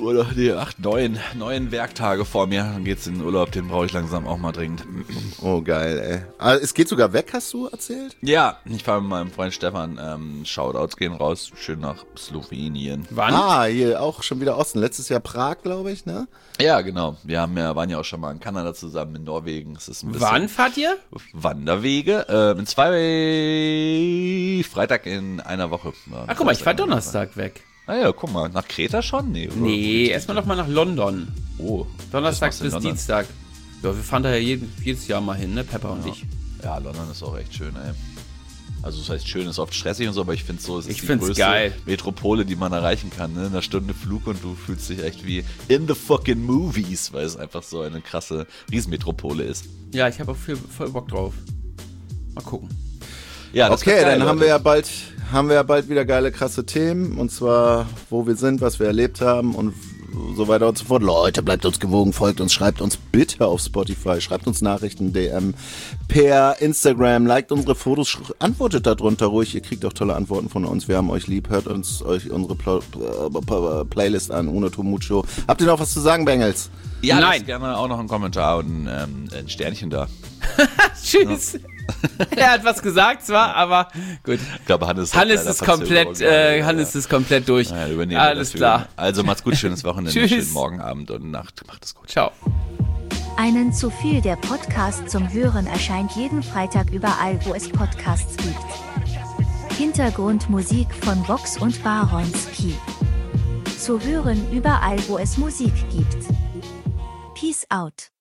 9 Werktage vor mir. Dann geht's in den Urlaub, den brauche ich langsam auch mal dringend. Oh, geil, ey. Ah, es geht sogar weg, hast du erzählt? Ja, ich fahre mit meinem Freund Stefan. Shoutouts gehen raus, schön nach Slowenien. Wann? Hier auch schon wieder Osten. Letztes Jahr Prag, glaube ich, ne? Ja, genau. Wir waren ja auch schon mal in Kanada zusammen, in Norwegen. Es ist ein bisschen Wann fahrt ihr? Wanderwege. In 2 Freitag in einer Woche. Ja, Ach, guck mal, ich fahr Donnerstag weg. Ah ja, guck mal, nach Kreta schon? Nee, oder? Nee, erstmal noch mal nach London. Oh. Donnerstag was machst du in bis London? Dienstag. Ja, wir fahren da ja jedes Jahr mal hin, ne, Pepper und ich. Ja, London ist auch echt schön, ey. Also das heißt schön, ist oft stressig und so, aber ich finde so, es ist Ich die find's größte geil. Metropole, die man erreichen kann. Ne? In einer Stunde Flug und du fühlst dich echt wie in the fucking movies, weil es einfach so eine krasse Riesenmetropole ist. Ja, ich habe auch voll Bock drauf. Mal gucken. Ja, das Okay, wird geil, dann haben Leute. wir ja bald wieder geile, krasse Themen. Und zwar, wo wir sind, was wir erlebt haben und so weiter und so fort. Leute, bleibt uns gewogen, folgt uns, schreibt uns bitte auf Spotify, schreibt uns Nachrichten, DM, per Instagram, liked unsere Fotos, antwortet darunter ruhig. Ihr kriegt auch tolle Antworten von uns. Wir haben euch lieb. Hört euch unsere Playlist an, Uno Tomucho. Habt ihr noch was zu sagen, Bengels? Ja, Nein. lasst gerne auch noch einen Kommentar und ein Sternchen da. Tschüss. Ja. Er hat was gesagt zwar, aber gut. Ich glaube, Hannes ist komplett, Hannes ist komplett durch. Ja, übernehmen wir Alles das klar. Also macht's gut, schönes Wochenende, Tschüss. schönen Morgen, Abend und Nacht. Macht es gut. Ciao. Einen zu viel, der Podcast zum Hören erscheint jeden Freitag überall, wo es Podcasts gibt. Hintergrundmusik von Vox und Baronski. Zu hören überall, wo es Musik gibt. Peace out.